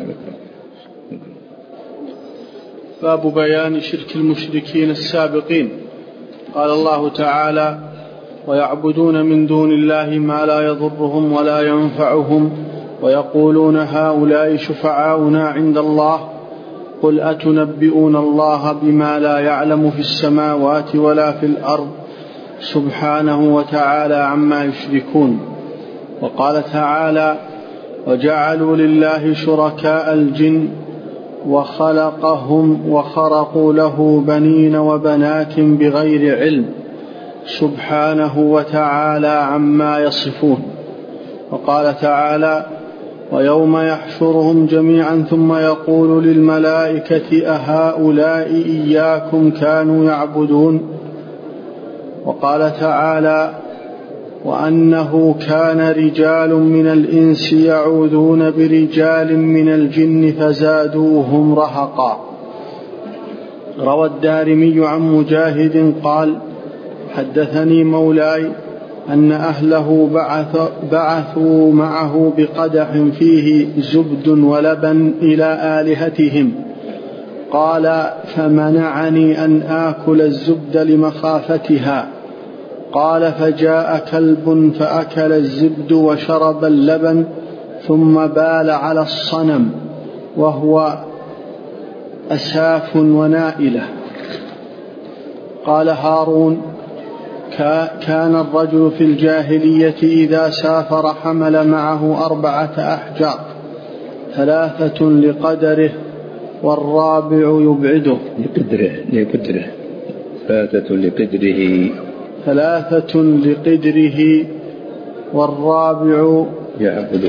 باب بيان شرك المشركين السابقين. قال الله تعالى ويعبدون من دون الله ما لا يضرهم ولا ينفعهم ويقولون هؤلاء شفعاؤنا عند الله قل أتنبئون الله بما لا يعلم في السماوات ولا في الأرض سبحانه وتعالى عما يشركون. وقال تعالى وجعلوا لله شركاء الجن وخلقهم وخرقوا له بنين وبنات بغير علم سبحانه وتعالى عما يصفون. وقال تعالى ويوم يحشرهم جميعا ثم يقول للملائكة أهؤلاء إياكم كانوا يعبدون. وقال تعالى وأنه كان رجال من الإنس يعوذون برجال من الجن فزادوهم رهقا. روى الدارمي عن مجاهد قال حدثني مولاي أن أهله بعث بعثوا معه بقدح فيه زبد ولبن إلى آلهتهم، قال فمنعني أن آكل الزبد لمخافتها. قال فجاء كلب فأكل الزبد وشرب اللبن ثم بال على الصنم وهو أساف ونائلة. قال هارون كان الرجل في الجاهلية إذا سافر حمل معه أربعة أحجار ثلاثة لقدره والرابع يبعده لقدره لقدره ثلاثة لقدره ثلاثة لقدره والرابع يعبده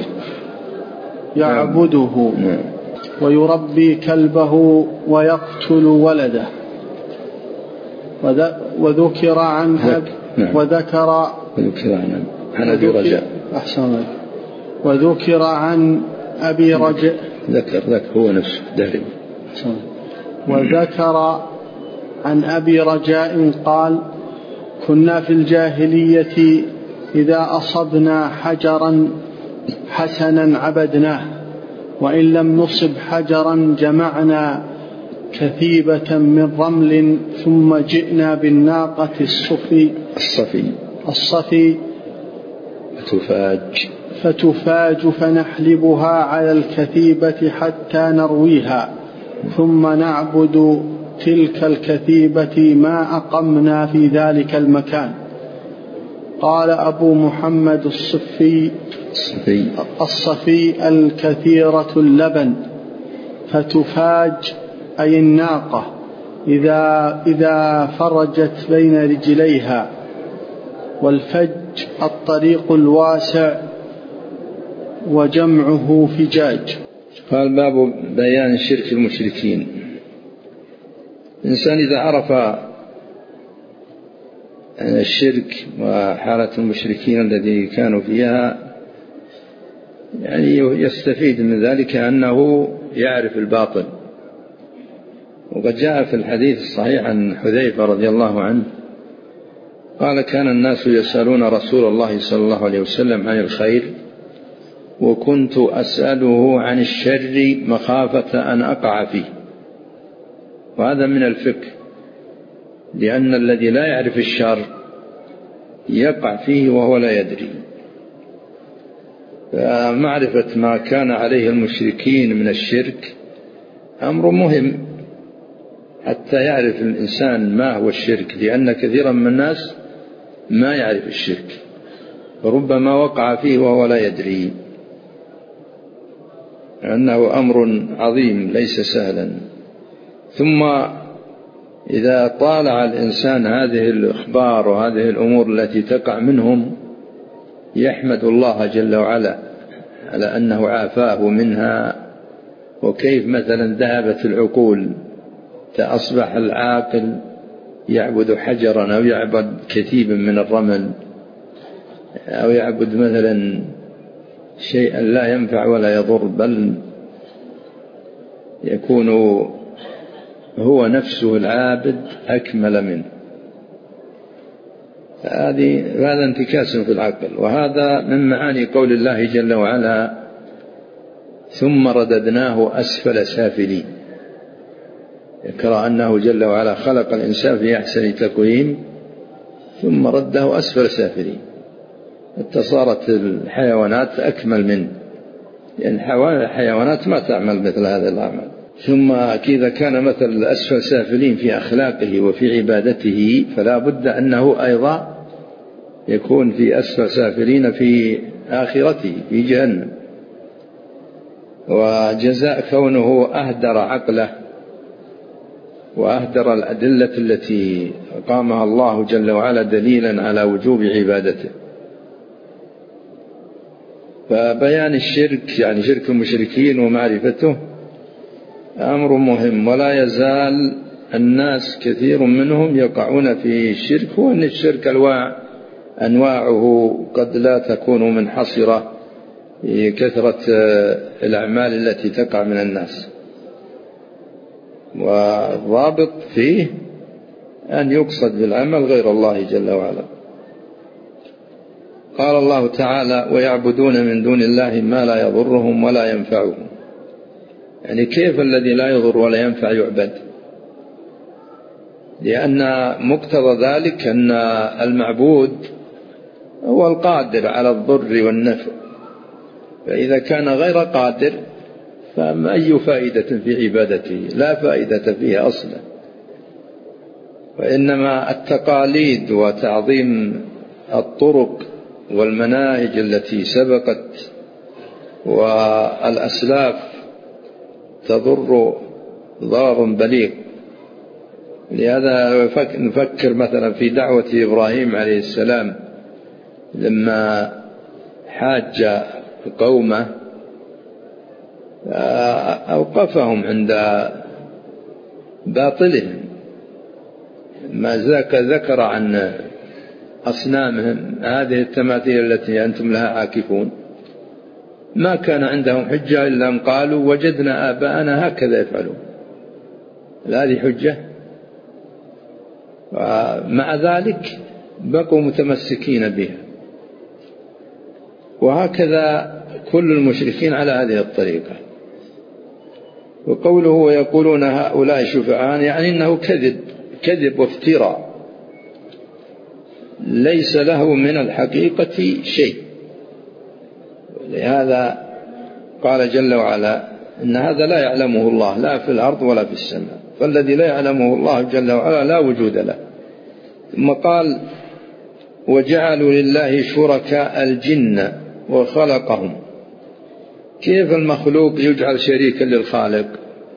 يعبده ويربي كلبه ويقتل ولده. وذكر عن وذكر وذكر عن أبي رجاء أحسن وذكر عن أبي رجاء ذكر ذكر هو نفسه دارم. وذكر عن أبي رجاء قال كنا في الجاهلية إذا أصبنا حجرا حسنا عبدناه وإن لم نصب حجرا جمعنا كثيبة من رمل ثم جئنا بالناقة الصفي الصفي الصفي فتفاج فتفاج فنحلبها على الكثيبة حتى نرويها ثم نعبد تلك الكثيبة ما أقمنا في ذلك المكان. قال أبو محمد الصفي الصفي, الصفي الكثيرة اللبن فتفاج أي الناقة إذا, إذا فرجت بين رجليها، والفج الطريق الواسع وجمعه فجاج. قال باب بيان شرك المشركين. الإنسان إذا عرف الشرك وحالة المشركين الذي كانوا فيها يعني يستفيد من ذلك أنه يعرف الباطل. وقد جاء في الحديث الصحيح عن حذيفة رضي الله عنه قال كان الناس يسألون رسول الله صلى الله عليه وسلم عن الخير وكنت أسأله عن الشر مخافة أن أقع فيه. وهذا من الفقه، لأن الذي لا يعرف الشر يقع فيه وهو لا يدري. فمعرفة ما كان عليه المشركين من الشرك أمر مهم حتى يعرف الإنسان ما هو الشرك، لأن كثيرا من الناس ما يعرف الشرك فربما وقع فيه وهو لا يدري، أنه أمر عظيم ليس سهلا. ثم إذا طالع الإنسان هذه الأخبار وهذه الأمور التي تقع منهم يحمد الله جل وعلا على أنه عافاه منها، وكيف مثلا ذهبت العقول فأصبح العاقل يعبد حجرا أو يعبد كثيبا من الرمل أو يعبد مثلا شيئا لا ينفع ولا يضر، بل يكون هو نفسه العابد أكمل منه. هذه هذا انتكاس في العقل، وهذا من معاني قول الله جل وعلا ثم رددناه أسفل سافلين. يذكر أنه جل وعلا خلق الإنسان في أحسن تقويم ثم رده أسفل سافلين، حتى صارت الحيوانات أكمل منه، لأن الحيوانات ما تعمل مثل هذا العمل. ثم إذا كان مثل أسفل سافلين في أخلاقه وفي عبادته فلا بد أنه أيضا يكون في أسفل سافلين في آخرته في جهنم. وجزاء كونه أهدر عقله وأهدر الأدلة التي قامها الله جل وعلا دليلا على وجوب عبادته. فبيان الشرك يعني شرك المشركين ومعرفته أمر مهم، ولا يزال الناس كثير منهم يقعون في الشرك، وأن الشرك أنواع أنواعه قد لا تكون منحصرة في كثرة الأعمال التي تقع من الناس، والرابط فيه أن يقصد بالعمل غير الله جل وعلا. قال الله تعالى ويعبدون من دون الله ما لا يضرهم ولا ينفعهم. يعني كيف الذي لا يضر ولا ينفع يعبد؟ لأن مقتضى ذلك أن المعبود هو القادر على الضر والنفع، فإذا كان غير قادر فما أي فائدة في عبادته؟ لا فائدة فيها أصلا. وإنما التقاليد وتعظيم الطرق والمناهج التي سبقت والأسلاف تضر ضرر بليغ. لهذا نفكر مثلا في دعوة إبراهيم عليه السلام لما حاج قومه أوقفهم عند باطلهم، ما ذكر عن أصنامهم هذه التماثيل التي أنتم لها عاكفون، ما كان عندهم حجة إلا أن قالوا وجدنا آباءنا هكذا يفعلون. هذه حجة؟ ومع ذلك بقوا متمسكين بها. وهكذا كل المشركين على هذه الطريقة. وقوله ويقولون هؤلاء شفعاء يعني إنه كذب كذب وافتراء ليس له من الحقيقة شيء. لهذا قال جل وعلا إن هذا لا يعلمه الله لا في الأرض ولا في السماء، فالذي لا يعلمه الله جل وعلا لا وجود له. ثم قال وجعلوا لله شركاء الجن وخلقهم. كيف المخلوق يجعل شريكا للخالق؟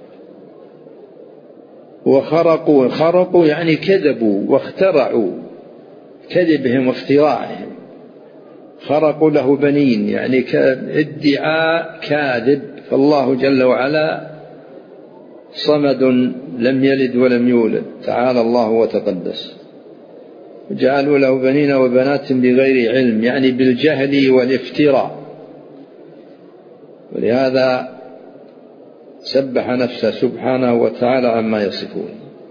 وخرقوا خرقوا يعني كذبوا واخترعوا، كذبهم واختراعهم. خرقوا له بنين يعني ادعاء كاذب، فالله جل وعلا صمد لم يلد ولم يولد تعالى الله وتقدس. جعلوا له بنين وبنات بغير علم يعني بالجهل والافتراء. ولهذا سبح نفسه سبحانه وتعالى عما يصفون.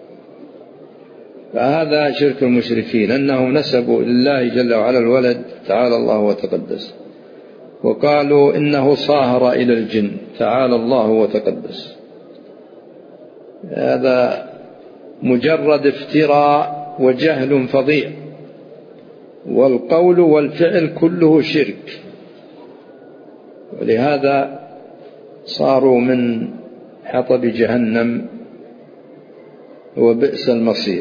فهذا شرك المشركين أنهم نسبوا لله جل وعلا الولد تعالى الله وتقدس، وقالوا إنه صاهر إلى الجن تعالى الله وتقدس. هذا مجرد افتراء وجهل فظيع، والقول والفعل كله شرك. ولهذا صاروا من حطب جهنم وبئس المصير.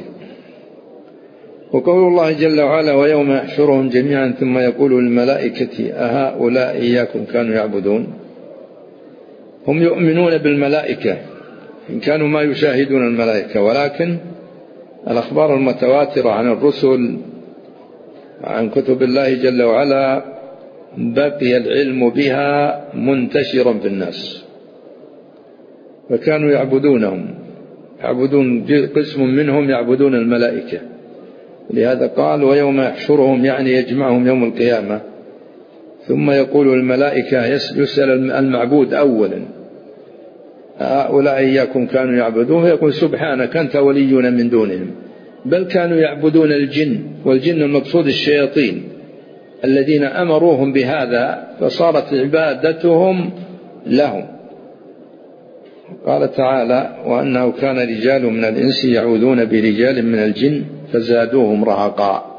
وقول الله جل وعلا ويوم يحشرهم جميعا ثم يقول للملائكة أهؤلاء إياكم كانوا يعبدون. هم يؤمنون بالملائكة إن كانوا ما يشاهدون الملائكة، ولكن الأخبار المتواترة عن الرسل عن كتب الله جل وعلا بقي العلم بها منتشرا في الناس، فكانوا يعبدونهم، يعبدون قسم منهم يعبدون الملائكة. لهذا قال ويوم يحشرهم يعني يجمعهم يوم القيامة ثم يقول الملائكة، يسأل المعبود أولا هؤلاء إياكم كانوا يعبدون، فيقول سبحانك أنت ولينا من دونهم، بل كانوا يعبدون الجن، والجن المقصود الشياطين الذين أمروهم بهذا فصارت عبادتهم لهم. قال تعالى وأنه كان رجال من الإنس يعوذون برجال من الجن فزادوهم رهقا.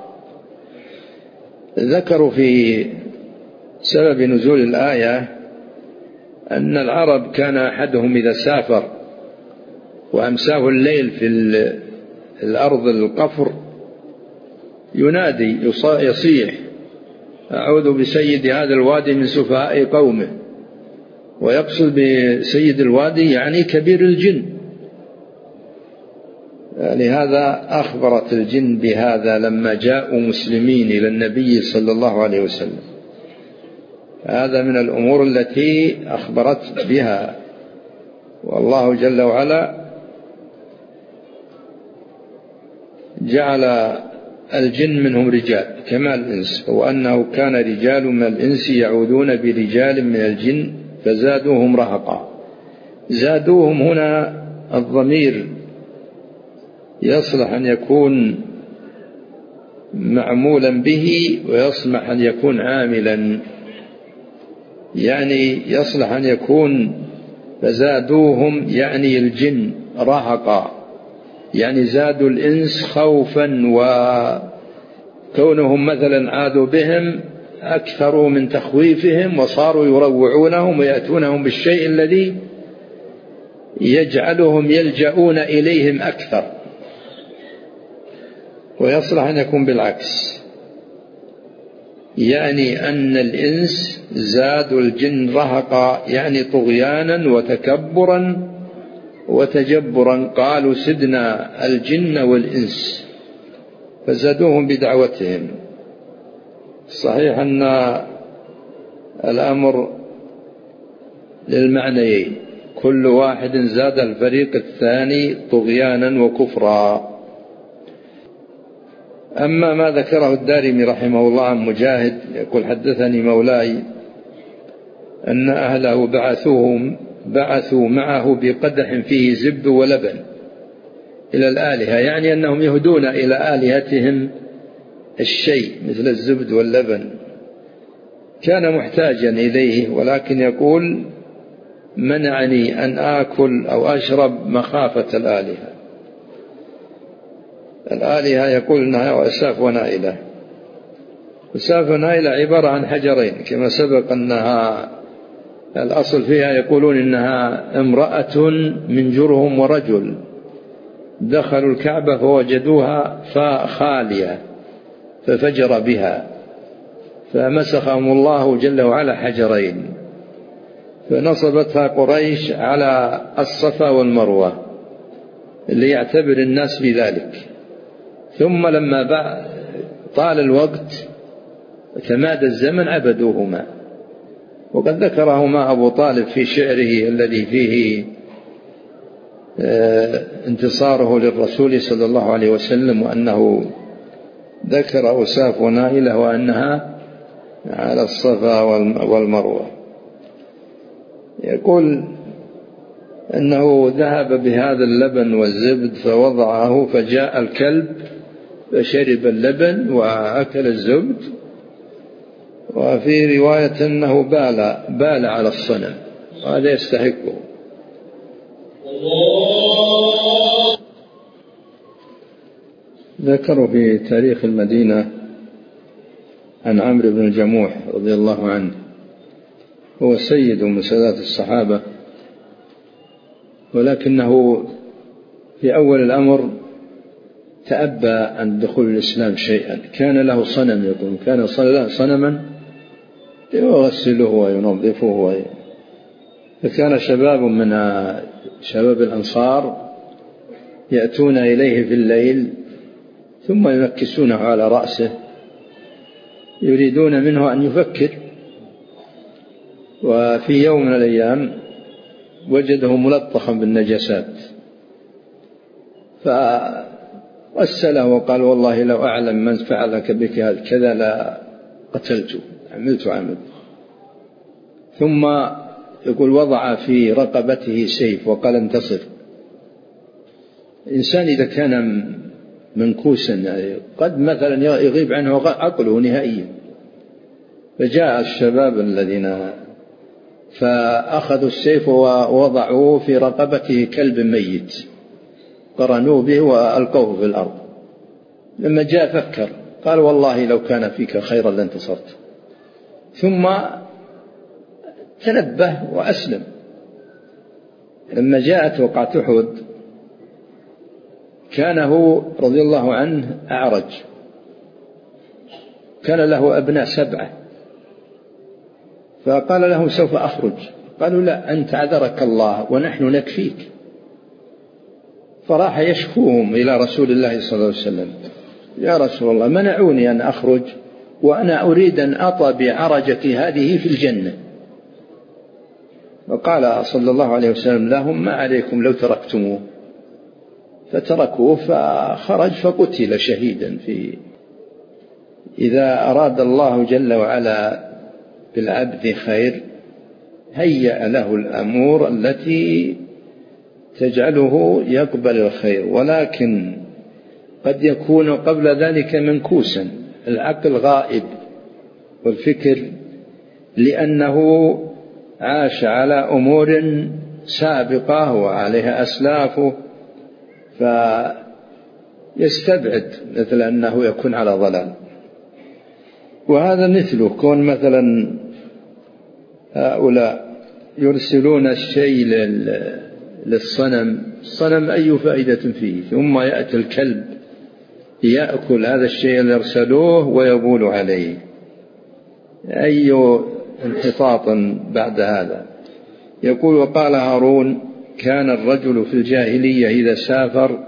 ذكروا في سبب نزول الآية أن العرب كان أحدهم إذا سافر وأمساه الليل في الأرض القفر ينادي يصيح أعوذ بسيد هذا الوادي من سفهاء قومه، ويقصد بسيد الوادي يعني كبير الجن. لهذا أخبرت الجن بهذا لما جاءوا مسلمين إلى النبي صلى الله عليه وسلم. هذا من الأمور التي أخبرت بها. والله جل وعلا جعل الجن منهم رجال كما الإنس، وأنه كان رجال من الإنس يعوذون برجال من الجن فزادوهم رهقا. زادوهم هنا الضمير يصلح أن يكون معمولا به ويصلح أن يكون عاملا، يعني يصلح أن يكون فزادوهم يعني الجن رهقا، يعني زادوا الإنس خوفا، وكونهم مثلا عادوا بهم أكثروا من تخويفهم وصاروا يروعونهم ويأتونهم بالشيء الذي يجعلهم يلجؤون إليهم أكثر. ويصلح أن يكون بالعكس، يعني أن الإنس زادوا الجن رهقا يعني طغيانا وتكبرا وتجبرا. قالوا سدنا الجن والإنس فزادوهم بدعوتهم. صحيح أن الأمر للمعنيين، كل واحد زاد الفريق الثاني طغيانا وكفرا. أما ما ذكره الدارمي رحمه الله عن مجاهد يقول حدثني مولاي أن أهله بعثوهم بعثوا معه بقدح فيه زبد ولبن إلى الآلهة، يعني أنهم يهدون إلى آلهتهم الشيء مثل الزبد واللبن. كان محتاجا إليه، ولكن يقول منعني أن آكل أو أشرب مخافة الآلهة. الآلهة يقول إنها أساف ونائلة. أساف ونائلة عبارة عن حجرين كما سبق أنها الأصل فيها يقولون إنها امرأة من جرهم ورجل دخلوا الكعبة فوجدوها خالية ففجر بها فمسخهم الله جل وعلا حجرين، فنصبتها قريش على الصفا والمروة ليعتبر الناس بذلك. ثم لما طال الوقت تمادى الزمن عبدوهما، وقد ذكرهما أبو طالب في شعره الذي فيه انتصاره للرسول صلى الله عليه وسلم، وأنه ذكر أساف ونائلة وأنها على الصفا والمروة. يقول أنه ذهب بهذا اللبن والزبد فوضعه فجاء الكلب فشرب اللبن وأكل الزبد، وفي رواية أنه بال بال على الصنم، وهذا يستحقه. ذكروا في تاريخ المدينة عن عمرو بن الجموح رضي الله عنه هو سيد من سادات الصحابة، ولكنه في أول الأمر تأبى عن دخول الإسلام شيئا. كان له صنم، يقول كان صنما يغسله وينظفه، فكان شباب من شباب الأنصار يأتون إليه في الليل ثم ينكسونه على رأسه يريدون منه أن يفكر. وفي يوم من الأيام وجده ملطخا بالنجاسات فغسله وقال والله لو أعلم من فعلك بك هذا كذا لا قتلته، عملت عمل. ثم يقول وضع في رقبته سيف وقال انتصر. الإنسان إذا كان منكوسا يعني قد مثلا يغيب عنه عقله نهائيا. فجاء الشباب الذين فأخذوا السيف ووضعوه في رقبته كلب ميت، قرنوه به وألقوه في الأرض. لما جاء فكر قال والله لو كان فيك خيرا لانتصرت. ثم تنبه وأسلم. لما جاءت وقعة أحد كان هو رضي الله عنه أعرج، كان له أبناء سبعة، فقال لهم سوف أخرج. قالوا لا، أنت عذرك الله ونحن نكفيك. فراح يشكوهم إلى رسول الله صلى الله عليه وسلم: يا رسول الله منعوني أن أخرج وأنا أريد أن أطأ بعرجتي هذه في الجنة. وقال صلى الله عليه وسلم لهم: ما عليكم لو تركتموه. فتركوه فخرج فقتل شهيدا. في إذا أراد الله جل وعلا بالعبد خير هيأ له الأمور التي تجعله يقبل الخير، ولكن قد يكون قبل ذلك منكوسا، العقل غائب والفكر، لأنه عاش على أمور سابقة وعليها أسلافه، فيستبعد مثل أنه يكون على ضلال. وهذا مثله كون مثلا هؤلاء يرسلون الشيء للصنم، الصنم أي فائدة فيه، ثم يأتي الكلب يأكل هذا الشيء اللي يرسلوه ويبول عليه. أي انحطاط بعد هذا. يقول: وقال هارون: كان الرجل في الجاهلية إذا سافر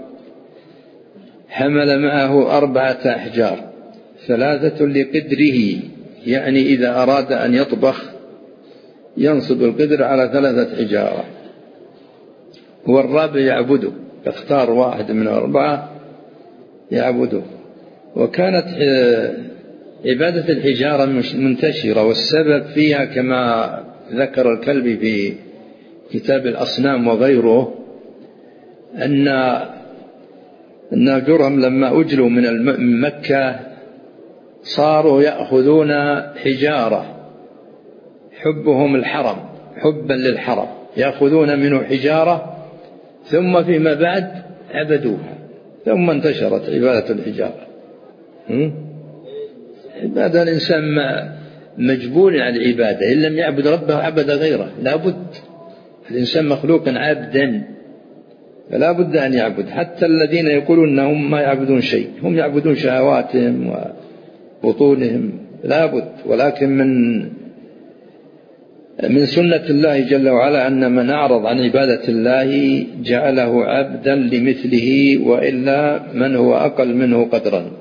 حمل معه أربعة أحجار، ثلاثة لقدره، يعني إذا أراد أن يطبخ ينصب القدر على ثلاثة حجارة، والرابع يعبده، يختار واحد من أربعة يعبده. وكانت عبادة الحجارة منتشرة، والسبب فيها كما ذكر الكلبي في كتاب الأصنام وغيره أن أن جرهم لما أجلوا من مكة صاروا يأخذون حجارة، حبهم الحرم، حبا للحرم، يأخذون منه حجارة ثم فيما بعد عبدوها، ثم انتشرت عبادة الحجارة. عبادة الإنسان مجبول على العبادة، إن لم يعبد ربه عبد غيره، لا بد. الإنسان مخلوق عبدا فلا بد أن يعبد. حتى الذين يقولون أنهم ما يعبدون شيء، هم يعبدون شهواتهم وبطونهم، لا بد. ولكن من من سنة الله جل وعلا أن من أعرض عن عبادة الله جعله عبدا لمثله، وإلا من هو أقل منه قدرا.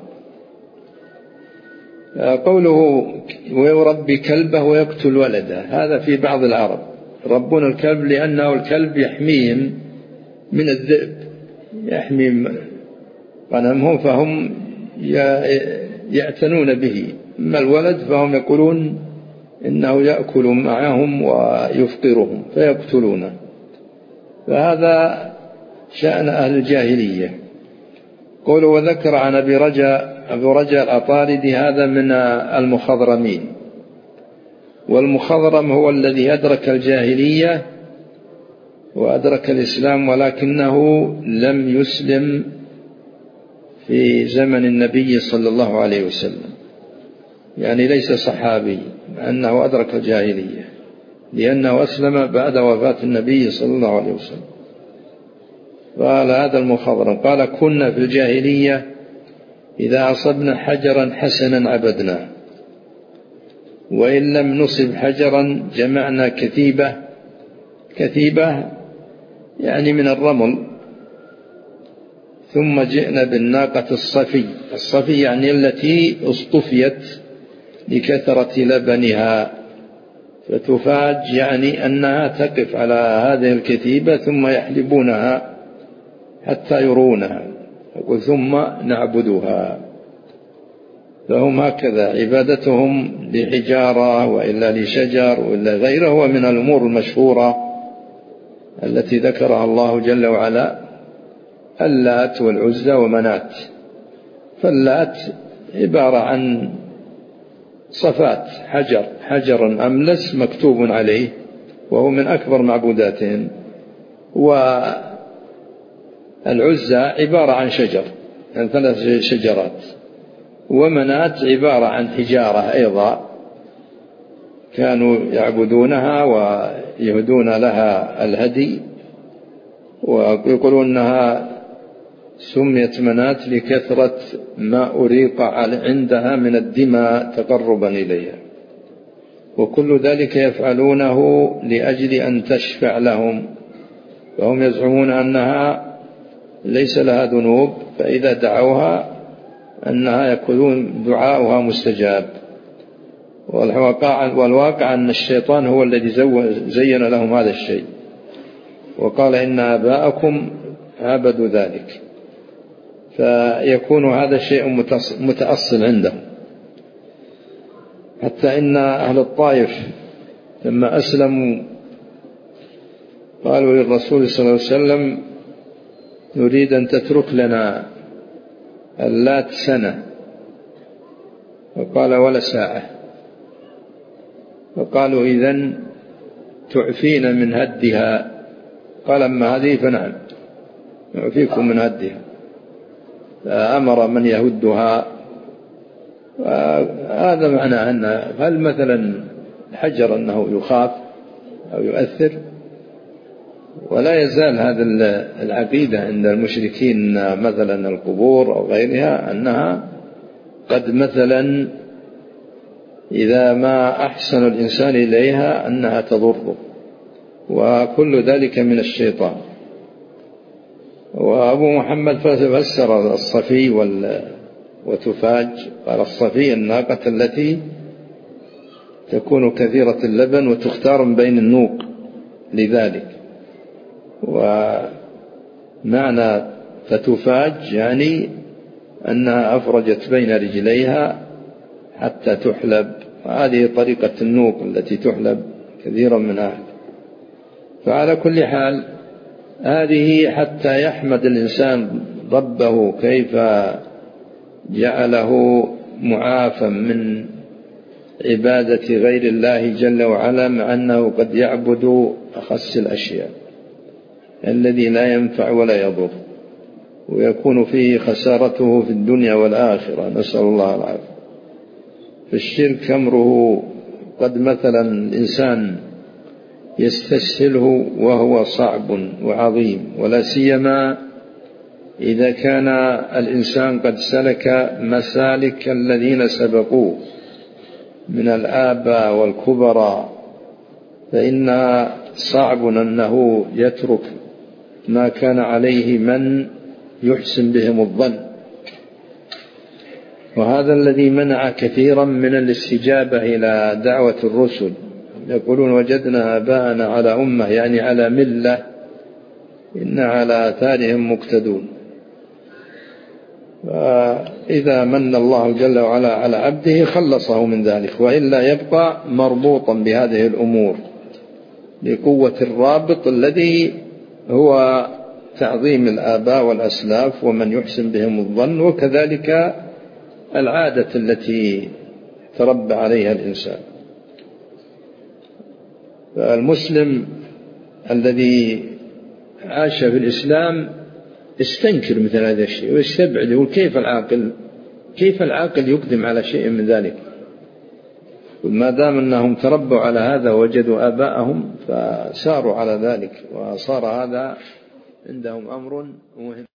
قوله: ويربي كلبه ويقتل ولده، هذا في بعض العرب يربون الكلب لأنه الكلب يحميهم من الذئب، يحمي غنمهم، فهم يعتنون به. أما الولد فهم يقولون إنه يأكل معهم ويفقرهم فيقتلونه. فهذا شأن أهل الجاهلية. قولوا: وذكر عن أبي رجاء أبي رجاء العطاردي، هذا من المخضرمين. والمخضرم هو الذي أدرك الجاهلية وأدرك الإسلام، ولكنه لم يسلم في زمن النبي صلى الله عليه وسلم، يعني ليس صحابي، مع أنه أدرك الجاهلية. لأنه أسلم بعد وفاة النبي صلى الله عليه وسلم. قال هذا المخضرم قال كنا في الجاهلية إذا أصبنا حجرا حسنا عبدناه، وإن لم نصب حجرا جمعنا كثيبة، كثيبة يعني من الرمل، ثم جئنا بالناقة الصفي. الصفي يعني التي اصطفيت لكثرة لبنها، فتفاج يعني أنها تقف على هذه الكثيبة ثم يحلبونها حتى يرونها، يقول ثم نعبدها. فهم هكذا عبادتهم لحجارة وإلا لشجر وإلا غيره، ومن الأمور المشهورة التي ذكرها الله جل وعلا اللات والعزى ومنات. فاللات عبارة عن صفات حجر، حجر أملس مكتوب عليه، وهو من أكبر معبوداتهم. والعزى عبارة عن شجر، يعني ثلاث شجرات. ومنات عبارة عن حجارة أيضا كانوا يعبدونها ويهدون لها الهدي، ويقولون أنها سميت منات لكثرة ما أريق عندها من الدماء تقربا إليها، وكل ذلك يفعلونه لأجل أن تشفع لهم. فهم يزعمون أنها ليس لها ذنوب، فإذا دعوها أنها يكون دعاؤها مستجاب. والواقع أن الشيطان هو الذي زين لهم هذا الشيء، وقال إن آباءكم عبدوا ذلك، فيكون هذا الشيء متأصل عندهم. حتى إن أهل الطائف لما أسلموا قالوا للرسول صلى الله عليه وسلم نريد أن تترك لنا اللات سنة، فقال ولا ساعة. فقالوا إذن تعفينا من هدها؟ قال أما هذه فنعم نعفيكم من هدها. فأمر من يهدها. هذا معنى أن هل مثلا الحجر أنه يخاف أو يؤثر؟ ولا يزال هذا العقيدة عند المشركين مثلا القبور أو غيرها أنها قد مثلا إذا ما أحسن الإنسان إليها أنها تضره، وكل ذلك من الشيطان. وأبو محمد فسر الصفي وتفاج قال الصفي الناقة التي تكون كثيرة اللبن وتختار من بين النوق لذلك. ومعنى فتفاج يعني أنها أفرجت بين رجليها حتى تحلب، هذه طريقة النوق التي تحلب كثيرا من أهل. فعلى كل حال هذه حتى يحمد الإنسان ربه كيف جعله معافى من عبادة غير الله جل وعلا، مع أنه قد يعبد أخس الأشياء الذي لا ينفع ولا يضر، ويكون فيه خسارته في الدنيا والآخرة، نسأل الله العافية. فالشرك أمره قد مثلا الإنسان يستسهله وهو صعب وعظيم، ولا سيما إذا كان الإنسان قد سلك مسالك الذين سبقوه من الآباء والكبراء، فإن صعب أنه يترك ما كان عليه من يحسن بهم الظن. وهذا الذي منع كثيرا من الاستجابة إلى دعوة الرسل. يقولون وجدنا آباءنا على أمة، يعني على ملة، إن على آثارهم مقتدون. فإذا من الله جل وعلا على عبده خلصه من ذلك، وإلا يبقى مربوطا بهذه الأمور لقوة الرابط الذي هو تعظيم الآباء والأسلاف ومن يحسن بهم الظن، وكذلك العادة التي تربى عليها الإنسان. فالمسلم الذي عاش في الإسلام استنكر مثل هذا الشيء ويستبعد، يقول كيف العاقل كيف العاقل يقدم على شيء من ذلك؟ ما دام أنهم تربوا على هذا وجدوا آباءهم فساروا على ذلك، وصار هذا عندهم أمر مهم.